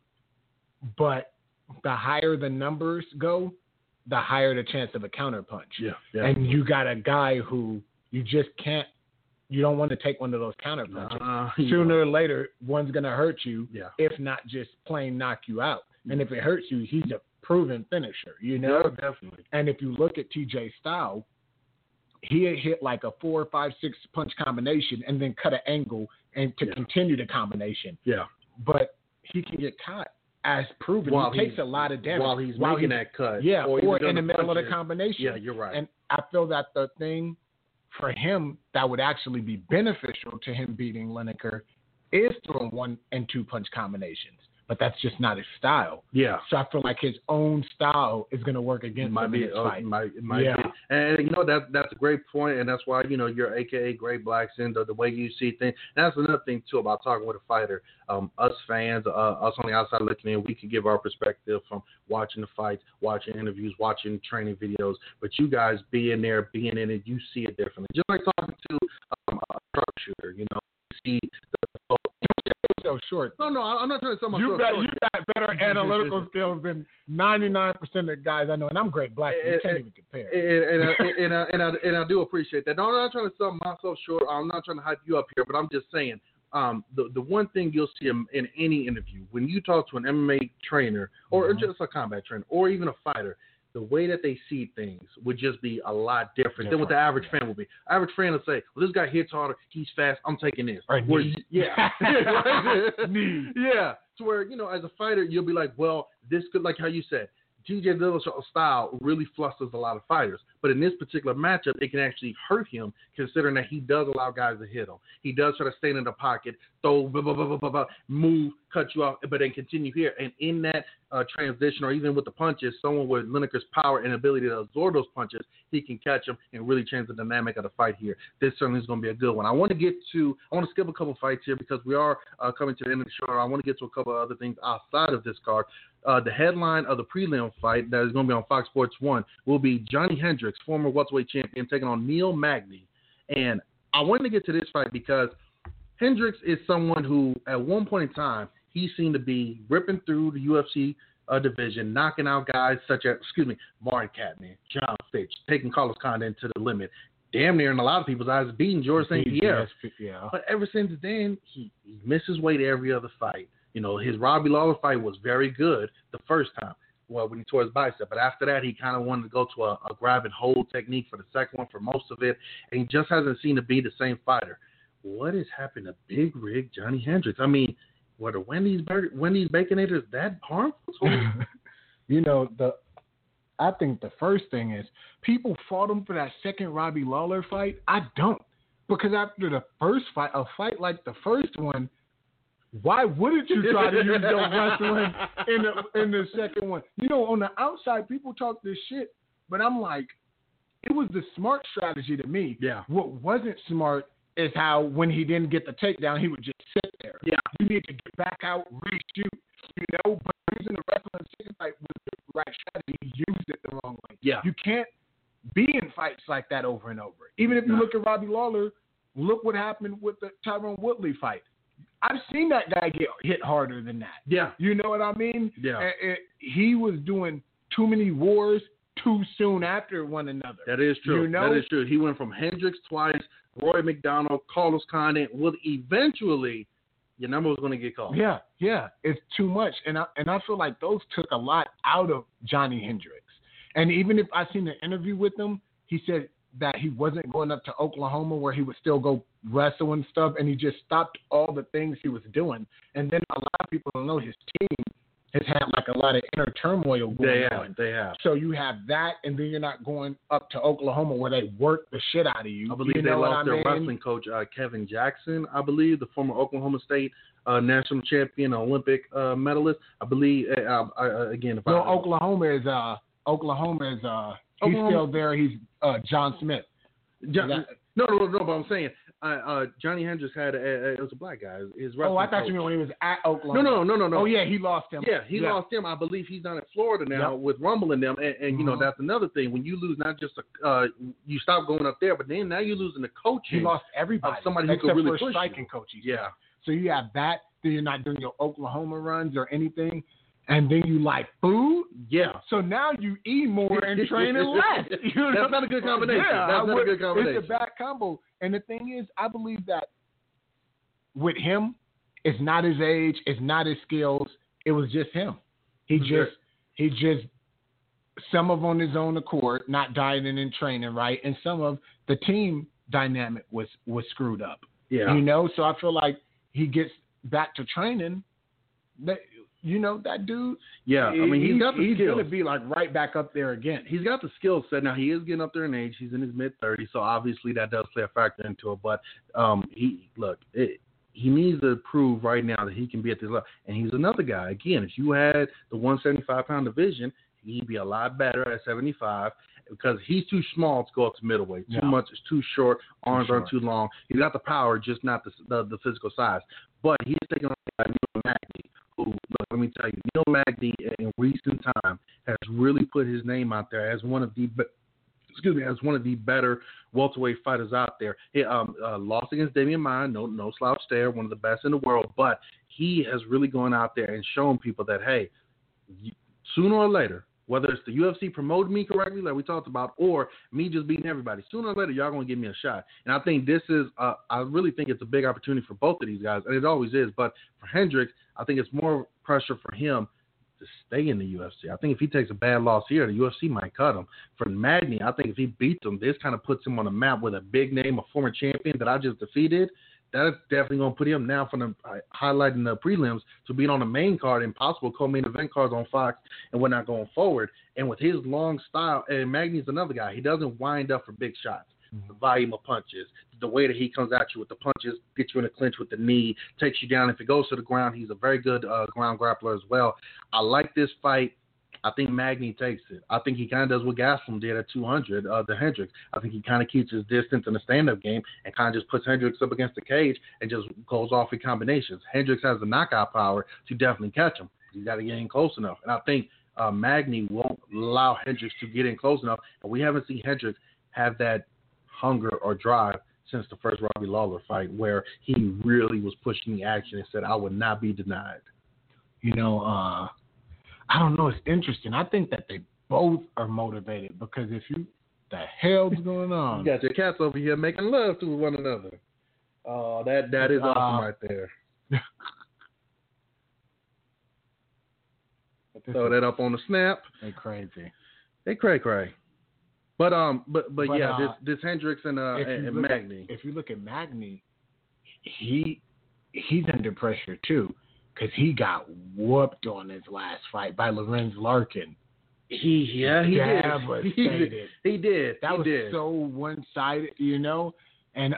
But the higher the numbers go, the higher the chance of a counter punch. Yeah. And you got a guy who you just can't. You don't want to take one of those counter punches. Sooner or later, one's going to hurt you, if not just plain knock you out. And if it hurts you, he's a proven finisher, you know? Yeah, definitely. And if you look at TJ's style, he had hit like a 4, 5, 6 punch combination and then cut an angle and to continue the combination. Yeah. But he can get caught, as proven. He takes a lot of damage. While he's making that cut. Yeah, or in the middle of the combination. Yeah, you're right. And I feel that the thing for him that would actually be beneficial to him beating Lineker is throwing 1 and 2 punch combinations. But that's just not his style. Yeah. So I feel like his own style is going to work against him in this fight. It might be. And, you know, that's a great point, and that's why, you know, you're AKA Great Blackson, the way you see things. And that's another thing, too, about talking with a fighter. Us fans, us on the outside looking in, we can give our perspective from watching the fights, watching interviews, watching training videos. But you guys being there, being in it, you see it differently. Just like talking to a truck shooter, you know, you see the so short. No, I'm not trying to sell myself short. You got better analytical skills than 99% of the guys I know, and I'm Great Black. You can't even compare. And I do appreciate that. No, I'm not trying to sell myself short. I'm not trying to hype you up here, but I'm just saying, the one thing you'll see in any interview, when you talk to an MMA trainer or just a combat trainer or even a fighter, the way that they see things would just be a lot different than what the average fan will be. Average fan will say, well, this guy hits harder, he's fast, I'm taking this. Yeah. Yeah. To where, you know, as a fighter, you'll be like, well, this could, like how you said, TJ Dillashaw's style really flusters a lot of fighters. But in this particular matchup, it can actually hurt him, considering that he does allow guys to hit him. He does try to stay in the pocket, throw, move, cut you off, but then continue here. And in that transition, or even with the punches, someone with Lineker's power and ability to absorb those punches, he can catch them and really change the dynamic of the fight here. This certainly is going to be a good one. I want to skip a couple fights here because we are coming to the end of the show. I want to get to a couple of other things outside of this card. The headline of the prelim fight that is going to be on Fox Sports 1 will be Johnny Hendricks, former welterweight champion, taking on Neil Magny. And I wanted to get to this fight because Hendricks is someone who, at one point in time, he seemed to be ripping through the UFC division, knocking out guys such as, Martin Kattman, John Fitch, taking Carlos Condit to the limit. Damn near, in a lot of people's eyes, beating George St. Pierre. Yeah. But ever since then, he misses weight every other fight. You know, his Robbie Lawler fight was very good the first time, when he tore his bicep. But after that, he kind of wanted to go to a grab and hold technique for the second one, for most of it. And he just hasn't seemed to be the same fighter. What has happened to Big Rig Johnny Hendricks? I mean, were the Wendy's Baconators that harmful? You know, I think the first thing is people fought him for that second Robbie Lawler fight. I don't. Because after the first fight, a fight like the first one, why wouldn't you try to use your wrestling in the second one? You know, on the outside, people talk this shit, but I'm like, it was the smart strategy to me. Yeah. What wasn't smart is how when he didn't get the takedown, he would just sit there. Yeah. You need to get back out, reshoot, but using the wrestling chicken fight was the right strategy. He used it the wrong way. Yeah. You can't be in fights like that over and over. Even if you look at Robbie Lawler, look what happened with the Tyron Woodley fight. I've seen that guy get hit harder than that. Yeah. You know what I mean? Yeah. He was doing too many wars too soon after one another. That is true. You know? That is true. He went from Hendricks twice, Roy McDonald, Carlos Condit. Well, eventually, your number was going to get called. Yeah. It's too much. And I feel like those took a lot out of Johnny Hendricks. And even if I seen the interview with him, he said that he wasn't going up to Oklahoma where he would still go wrestle and stuff, and he just stopped all the things he was doing. And then a lot of people don't know his team has had like a lot of inner turmoil going on. They have. So you have that, and then you're not going up to Oklahoma where they work the shit out of you. I believe they lost their wrestling coach, Kevin Jackson, I believe, the former Oklahoma State national champion, Olympic medalist. I believe, Oklahoma is he's still there. He's John Smith. No, but I'm saying Johnny Hendricks had it was a black guy. His wrestling I thought coach. you meant when he was at Oklahoma. No. Oh yeah, he lost him. Yeah, he lost him. I believe he's down in Florida now with Rumble and them. And you know that's another thing. When you lose not just you stop going up there, but then now you're losing the coaching. He lost everybody. Somebody who could really push striking you. coaches. Yeah. So you have that. Then you're not doing your Oklahoma runs or anything. And then you like food. Yeah. So now you eat more and training less. That's not a good combination. Yeah, that's not a good combination. It's a bad combo. And the thing is, I believe that with him, it's not his age, it's not his skills. It was just him. He just some of on his own accord, not dieting and training right, and some of the team dynamic was screwed up. Yeah. You know, so I feel like he gets back to training. That dude. Yeah, I mean, he's got the skills. He's going to be like right back up there again. He's got the skill set. Now, he is getting up there in age. He's in his mid-30s, so obviously that does play a factor into it. But he needs to prove right now that he can be at this level. And he's another guy. Again, if you had the 175-pound division, he'd be a lot better at 75 because he's too small to go up to middleweight. Too much. It's too short. Arms aren't too long. He's got the power, just not the physical size. But he's taking on Neil Magny. Let me tell you, Neil Magny in recent time has really put his name out there as one of the better welterweight fighters out there. He lost against Damian Maia, no slouch there, one of the best in the world. But he has really gone out there and shown people that, hey, sooner or later, whether it's the UFC promoting me correctly, like we talked about, or me just beating everybody, sooner or later, y'all going to give me a shot. And I think this is, I really think it's a big opportunity for both of these guys, and it always is. But for Hendricks, I think it's more pressure for him to stay in the UFC. I think if he takes a bad loss here, the UFC might cut him. For Magny, I think if he beats him, this kind of puts him on the map with a big name, a former champion that I just defeated. That's definitely going to put him now from the highlighting the prelims to being on the main card and possible co-main event cards on Fox and whatnot going forward. And with his long style, and Magny's another guy, he doesn't wind up for big shots. The volume of punches, the way that he comes at you with the punches, gets you in a clinch with the knee, takes you down. If it goes to the ground, he's a very good ground grappler as well. I like this fight. I think Magny takes it. I think he kind of does what Gastelum did at 200, the Hendricks. I think he kind of keeps his distance in the stand-up game and kind of just puts Hendricks up against the cage and just goes off in combinations. Hendricks has the knockout power to definitely catch him. He's got to get in close enough. And I think Magny won't allow Hendricks to get in close enough. And we haven't seen Hendricks have that hunger or drive since the first Robbie Lawler fight where he really was pushing the action and said, I would not be denied. I don't know. It's interesting. I think that they both are motivated because the hell's going on? You got your cats over here making love to one another. Oh, that is awesome right there. Throw that up on the snap. They crazy. They cray. But yeah, this Hendricks and Magny. If you look at Magny, he's under pressure too. Because he got whooped on his last fight by Lorenz Larkin. He did. Devastated. He did. That was so one-sided, and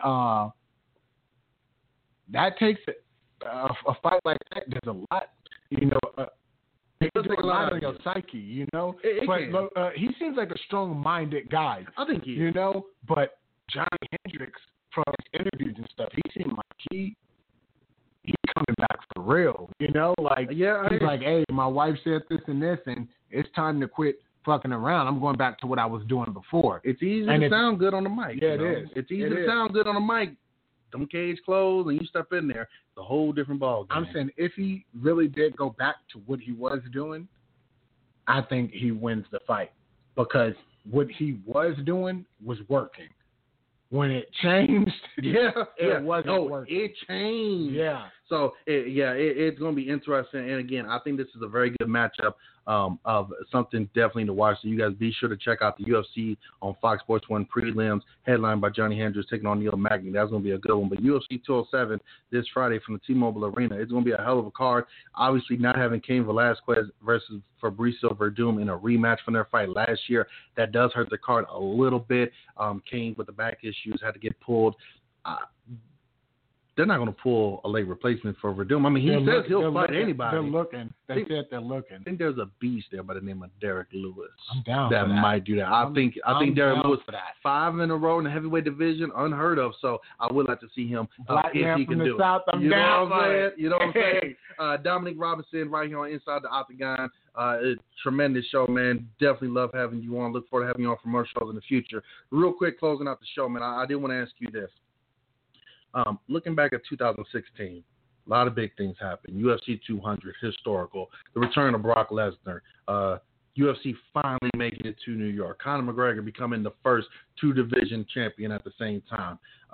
that takes a fight like that. There's a lot, It can do a lot on your psyche, you know. But he seems like a strong-minded guy. I think he is. You know, but Johnny Hendricks, from his interviews and stuff, he seemed like he's coming back for real. You know, like he's like, hey, my wife said this and this, and it's time to quit fucking around. I'm going back to what I was doing before. It's easy to sound good on the mic. Yeah, it is. It's easy to sound good on the mic. Them cage clothes, and you step in there, it's a whole different ball game. I'm saying if he really did go back to what he was doing, I think he wins the fight because what he was doing was working. When it changed, it wasn't working. It changed. Yeah. So, it's going to be interesting. And, again, I think this is a very good matchup of something definitely to watch. So, you guys be sure to check out the UFC on Fox Sports 1 prelims, headlined by Johnny Hendricks taking on Neil Magny. That's going to be a good one. But UFC 207 this Friday from the T-Mobile Arena. It's going to be a hell of a card. Obviously, not having Cain Velasquez versus Fabricio Verdum in a rematch from their fight last year, that does hurt the card a little bit. Cain, with the back issues, had to get pulled. They're not going to pull a late replacement for Verdum. I mean, he says he'll fight anybody. They're looking. They said they're looking. I think there's a beast there by the name of Derek Lewis. I'm down that for that. might do that. I think Derek Lewis for that. 5 in a row in the heavyweight division, unheard of. So I would like to see him Black if man he from can the do South, it. I'm You know down what I'm saying? for You know what I'm saying? Dominic Robinson right here on Inside the Octagon. Tremendous show, man. Definitely love having you on. Look forward to having you on for more shows in the future. Real quick, closing out the show, man. I did want to ask you this. Looking back at 2016, a lot of big things happened. UFC 200, historical. The return of Brock Lesnar. UFC finally making it to New York. Conor McGregor becoming the first 2-division champion at the same time.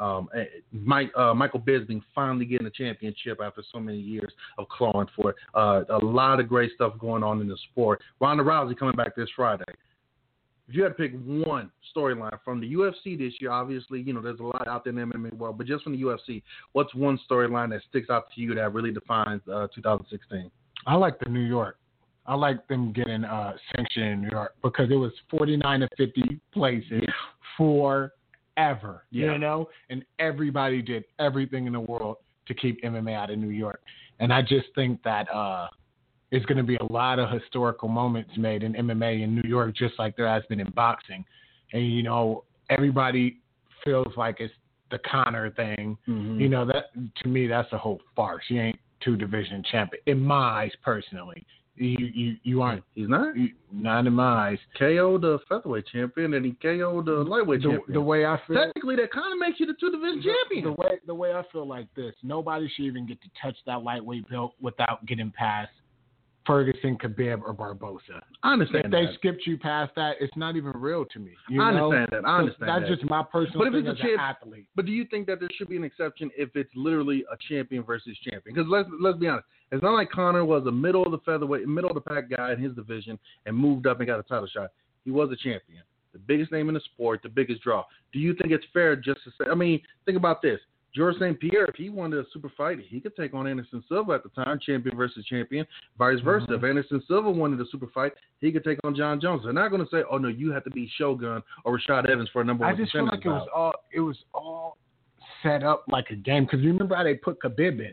Michael Bisping finally getting a championship after so many years of clawing for it. A lot of great stuff going on in the sport. Ronda Rousey coming back this Friday. If you had to pick one storyline from the UFC this year, obviously, you know, there's a lot out there in the MMA world, but just from the UFC, what's one storyline that sticks out to you that really defines 2016? I like the New York. I like them getting sanctioned in New York because it was 49 to 50 places forever, you know, and everybody did everything in the world to keep MMA out of New York. And I just think that it's going to be a lot of historical moments made in MMA in New York, just like there has been in boxing. And, you know, everybody feels like it's the Conor thing. Mm-hmm. You know, that to me, that's a whole farce. He ain't 2-division champion, in my eyes, personally. You aren't. He's not? Not in my eyes. KO'd the featherweight champion and he KO'd the lightweight champion. The way I feel. Technically, that kind of makes you the 2-division champion. The way I feel like this, nobody should even get to touch that lightweight belt without getting past Ferguson, Khabib, or Barboza. I understand that. If they skipped you past that, it's not even real to me. I understand that. That's just my personal thing as an athlete. But do you think that there should be an exception if it's literally a champion versus champion? Because let's be honest. It's not like Conor was a middle of the pack guy in his division and moved up and got a title shot. He was a champion, the biggest name in the sport, the biggest draw. Do you think it's fair just to say? I mean, think about this. George St. Pierre, if he wanted a super fight, he could take on Anderson Silva at the time, champion versus champion. Vice versa. If Anderson Silva wanted a super fight, he could take on John Jones. They're not going to say, "Oh no, you have to be Shogun or Rashad Evans for a number one." I just feel like it was all set up like a game. Because remember how they put Khabib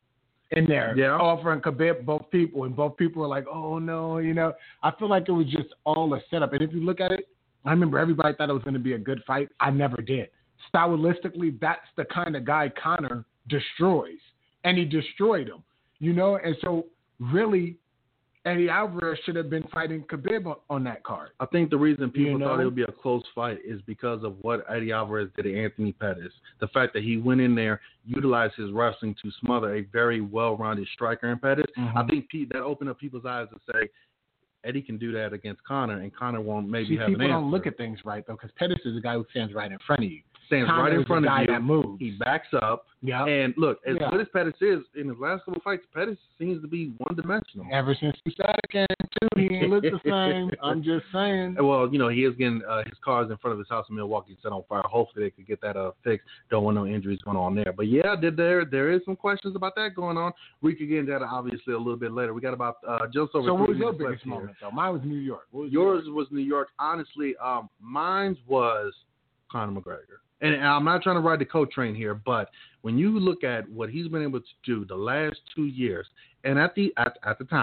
in there, offering Khabib both people, and both people were like, "Oh no," you know. I feel like it was just all a setup. And if you look at it, I remember everybody thought it was going to be a good fight. I never did. Stylistically, that's the kind of guy Conor destroys, and he destroyed him, you know. And so, really, Eddie Alvarez should have been fighting Khabib on that card. I think the reason people thought it would be a close fight is because of what Eddie Alvarez did to Anthony Pettis. The fact that he went in there, utilized his wrestling to smother a very well-rounded striker in Pettis. I think that opened up people's eyes to say, Eddie can do that against Conor, and Conor won't maybe have an answer. People don't look at things right, though, because Pettis is a guy who stands right in front of you. Stands right in front of you. That moves. He backs up. Yeah. And look, as good as Pettis is, in his last couple fights, Pettis seems to be one-dimensional. Ever since he started again, too, he ain't looked the same. I'm just saying. Well, you know, he is getting his cars in front of his house in Milwaukee set on fire. Hopefully they could get that fixed. Don't want no injuries going on there. But, yeah, there is some questions about that going on. We could get into that, obviously, a little bit later. We got about just over 3 minutes. So what was your biggest moment, though? Mine was New York. Yours was New York. Honestly, mine was Conor McGregor. And I'm not trying to ride the coat train here, but when you look at what he's been able to do the last 2 years, and at the time,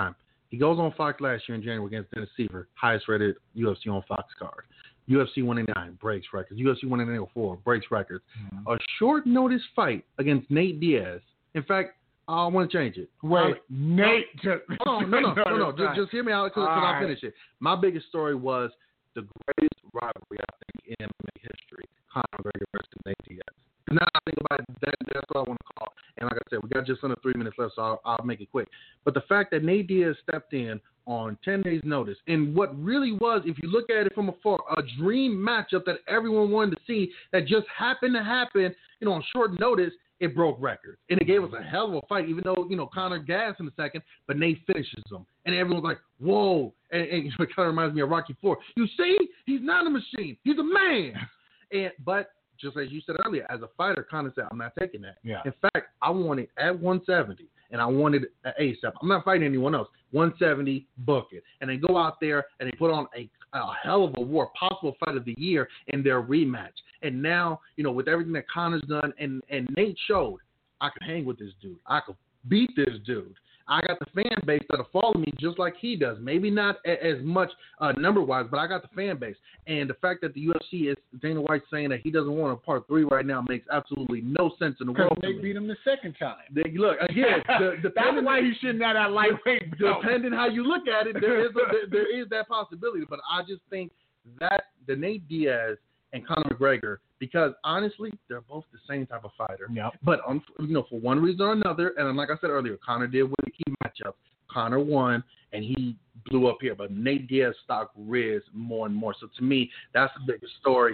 He goes on Fox last year in January against Dennis Seaver, highest rated UFC on Fox card. UFC 189 breaks records. UFC 184 breaks records. A short notice fight against Nate Diaz. In fact, I want to change it. Wait, Nate. Hold on, no. Just hear me out because I'll finish it. My biggest story was the greatest rivalry, I think, in MMA history. Conor McGregor versus Nate Diaz. Now I think about it, that's what I want to call it. And like I said, we got just under 3 minutes left, so I'll make it quick. But the fact that Nate Diaz stepped in on 10 days' notice, and what really was, if you look at it from afar, a dream matchup that everyone wanted to see that just happened to happen, on short notice, it broke records. And it gave us a hell of a fight, even though, Conor gassed in a second, but Nate finishes him. And everyone's like, whoa. And it kind of reminds me of Rocky IV. You see? He's not a machine. He's a man. But just as you said earlier, as a fighter, Conor said, I'm not taking that. Yeah. In fact, I want it at 170, and I wanted it at ASAP. I'm not fighting anyone else. 170, book it. And they go out there, and they put on a hell of a war, possible fight of the year in their rematch. And now, with everything that Conor's done, and Nate showed, I can hang with this dude. I could beat this dude. I got the fan base that'll follow me just like he does. Maybe not as much number-wise, but I got the fan base. And the fact that the UFC is Dana White saying that he doesn't want a part 3 right now makes absolutely no sense in the world. Because they beat him the second time. Look, again, that's why he shouldn't have that lightweight belt. Depending how you look at it, there is that possibility. But I just think that the Nate Diaz and Conor McGregor, because honestly, they're both the same type of fighter. Yep. But for one reason or another, and like I said earlier, Conor did win the key matchup. Conor won, and he blew up here. But Nate Diaz stock riz more and more. So to me, that's the biggest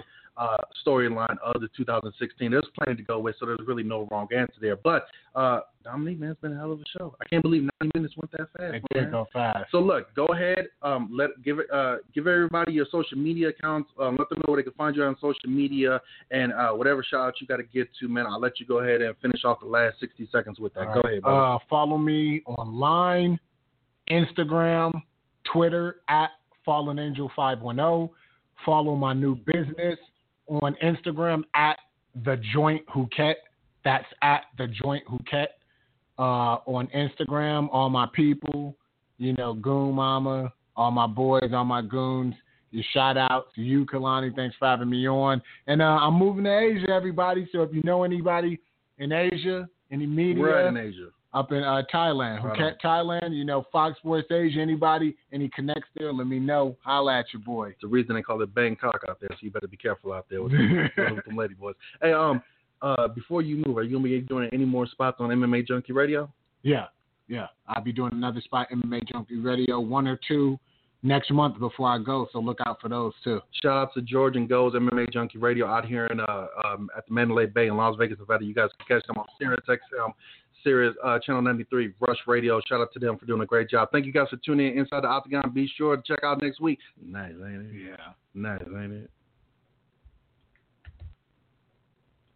storyline of the 2016. There's plenty to go with, so there's really no wrong answer there. But Dominique, man, it's been a hell of a show. I can't believe 90 minutes went that fast. It did go fast. So look, go ahead, give everybody your social media accounts. Let them know where they can find you on social media, and whatever shout out you got to get to, man. I'll let you go ahead and finish off the last 60 seconds with that. Go ahead, brother. Follow me online, Instagram, Twitter at Fallen Angel 510. Follow my new business on Instagram at The Joint Huquette. That's at The Joint Huquette. On Instagram, all my people, Goon Mama, all my boys, all my goons, your shout outs, you, Kalani, thanks for having me on. And I'm moving to Asia, everybody. So if you know anybody in Asia, any media. We're in Asia. Up in Thailand, Phuket, Thailand, Fox Sports Asia, anybody, any connects there, let me know. Holla at your boy. It's the reason they call it Bangkok out there, so you better be careful out there with them lady boys. Hey, before you move, are you going to be doing any more spots on MMA Junkie Radio? Yeah. I'll be doing another spot, MMA Junkie Radio, 1 or 2 next month before I go, so look out for those too. Shout out to George and Goes, MMA Junkie Radio out here in at the Mandalay Bay in Las Vegas, Nevada. You guys can catch them on Sirius XM, Sirius Channel 93, Rush Radio. Shout out to them for doing a great job. Thank you guys for tuning in Inside the Octagon. Be sure to check out next week. Nice, ain't it? Yeah. Nice, ain't it?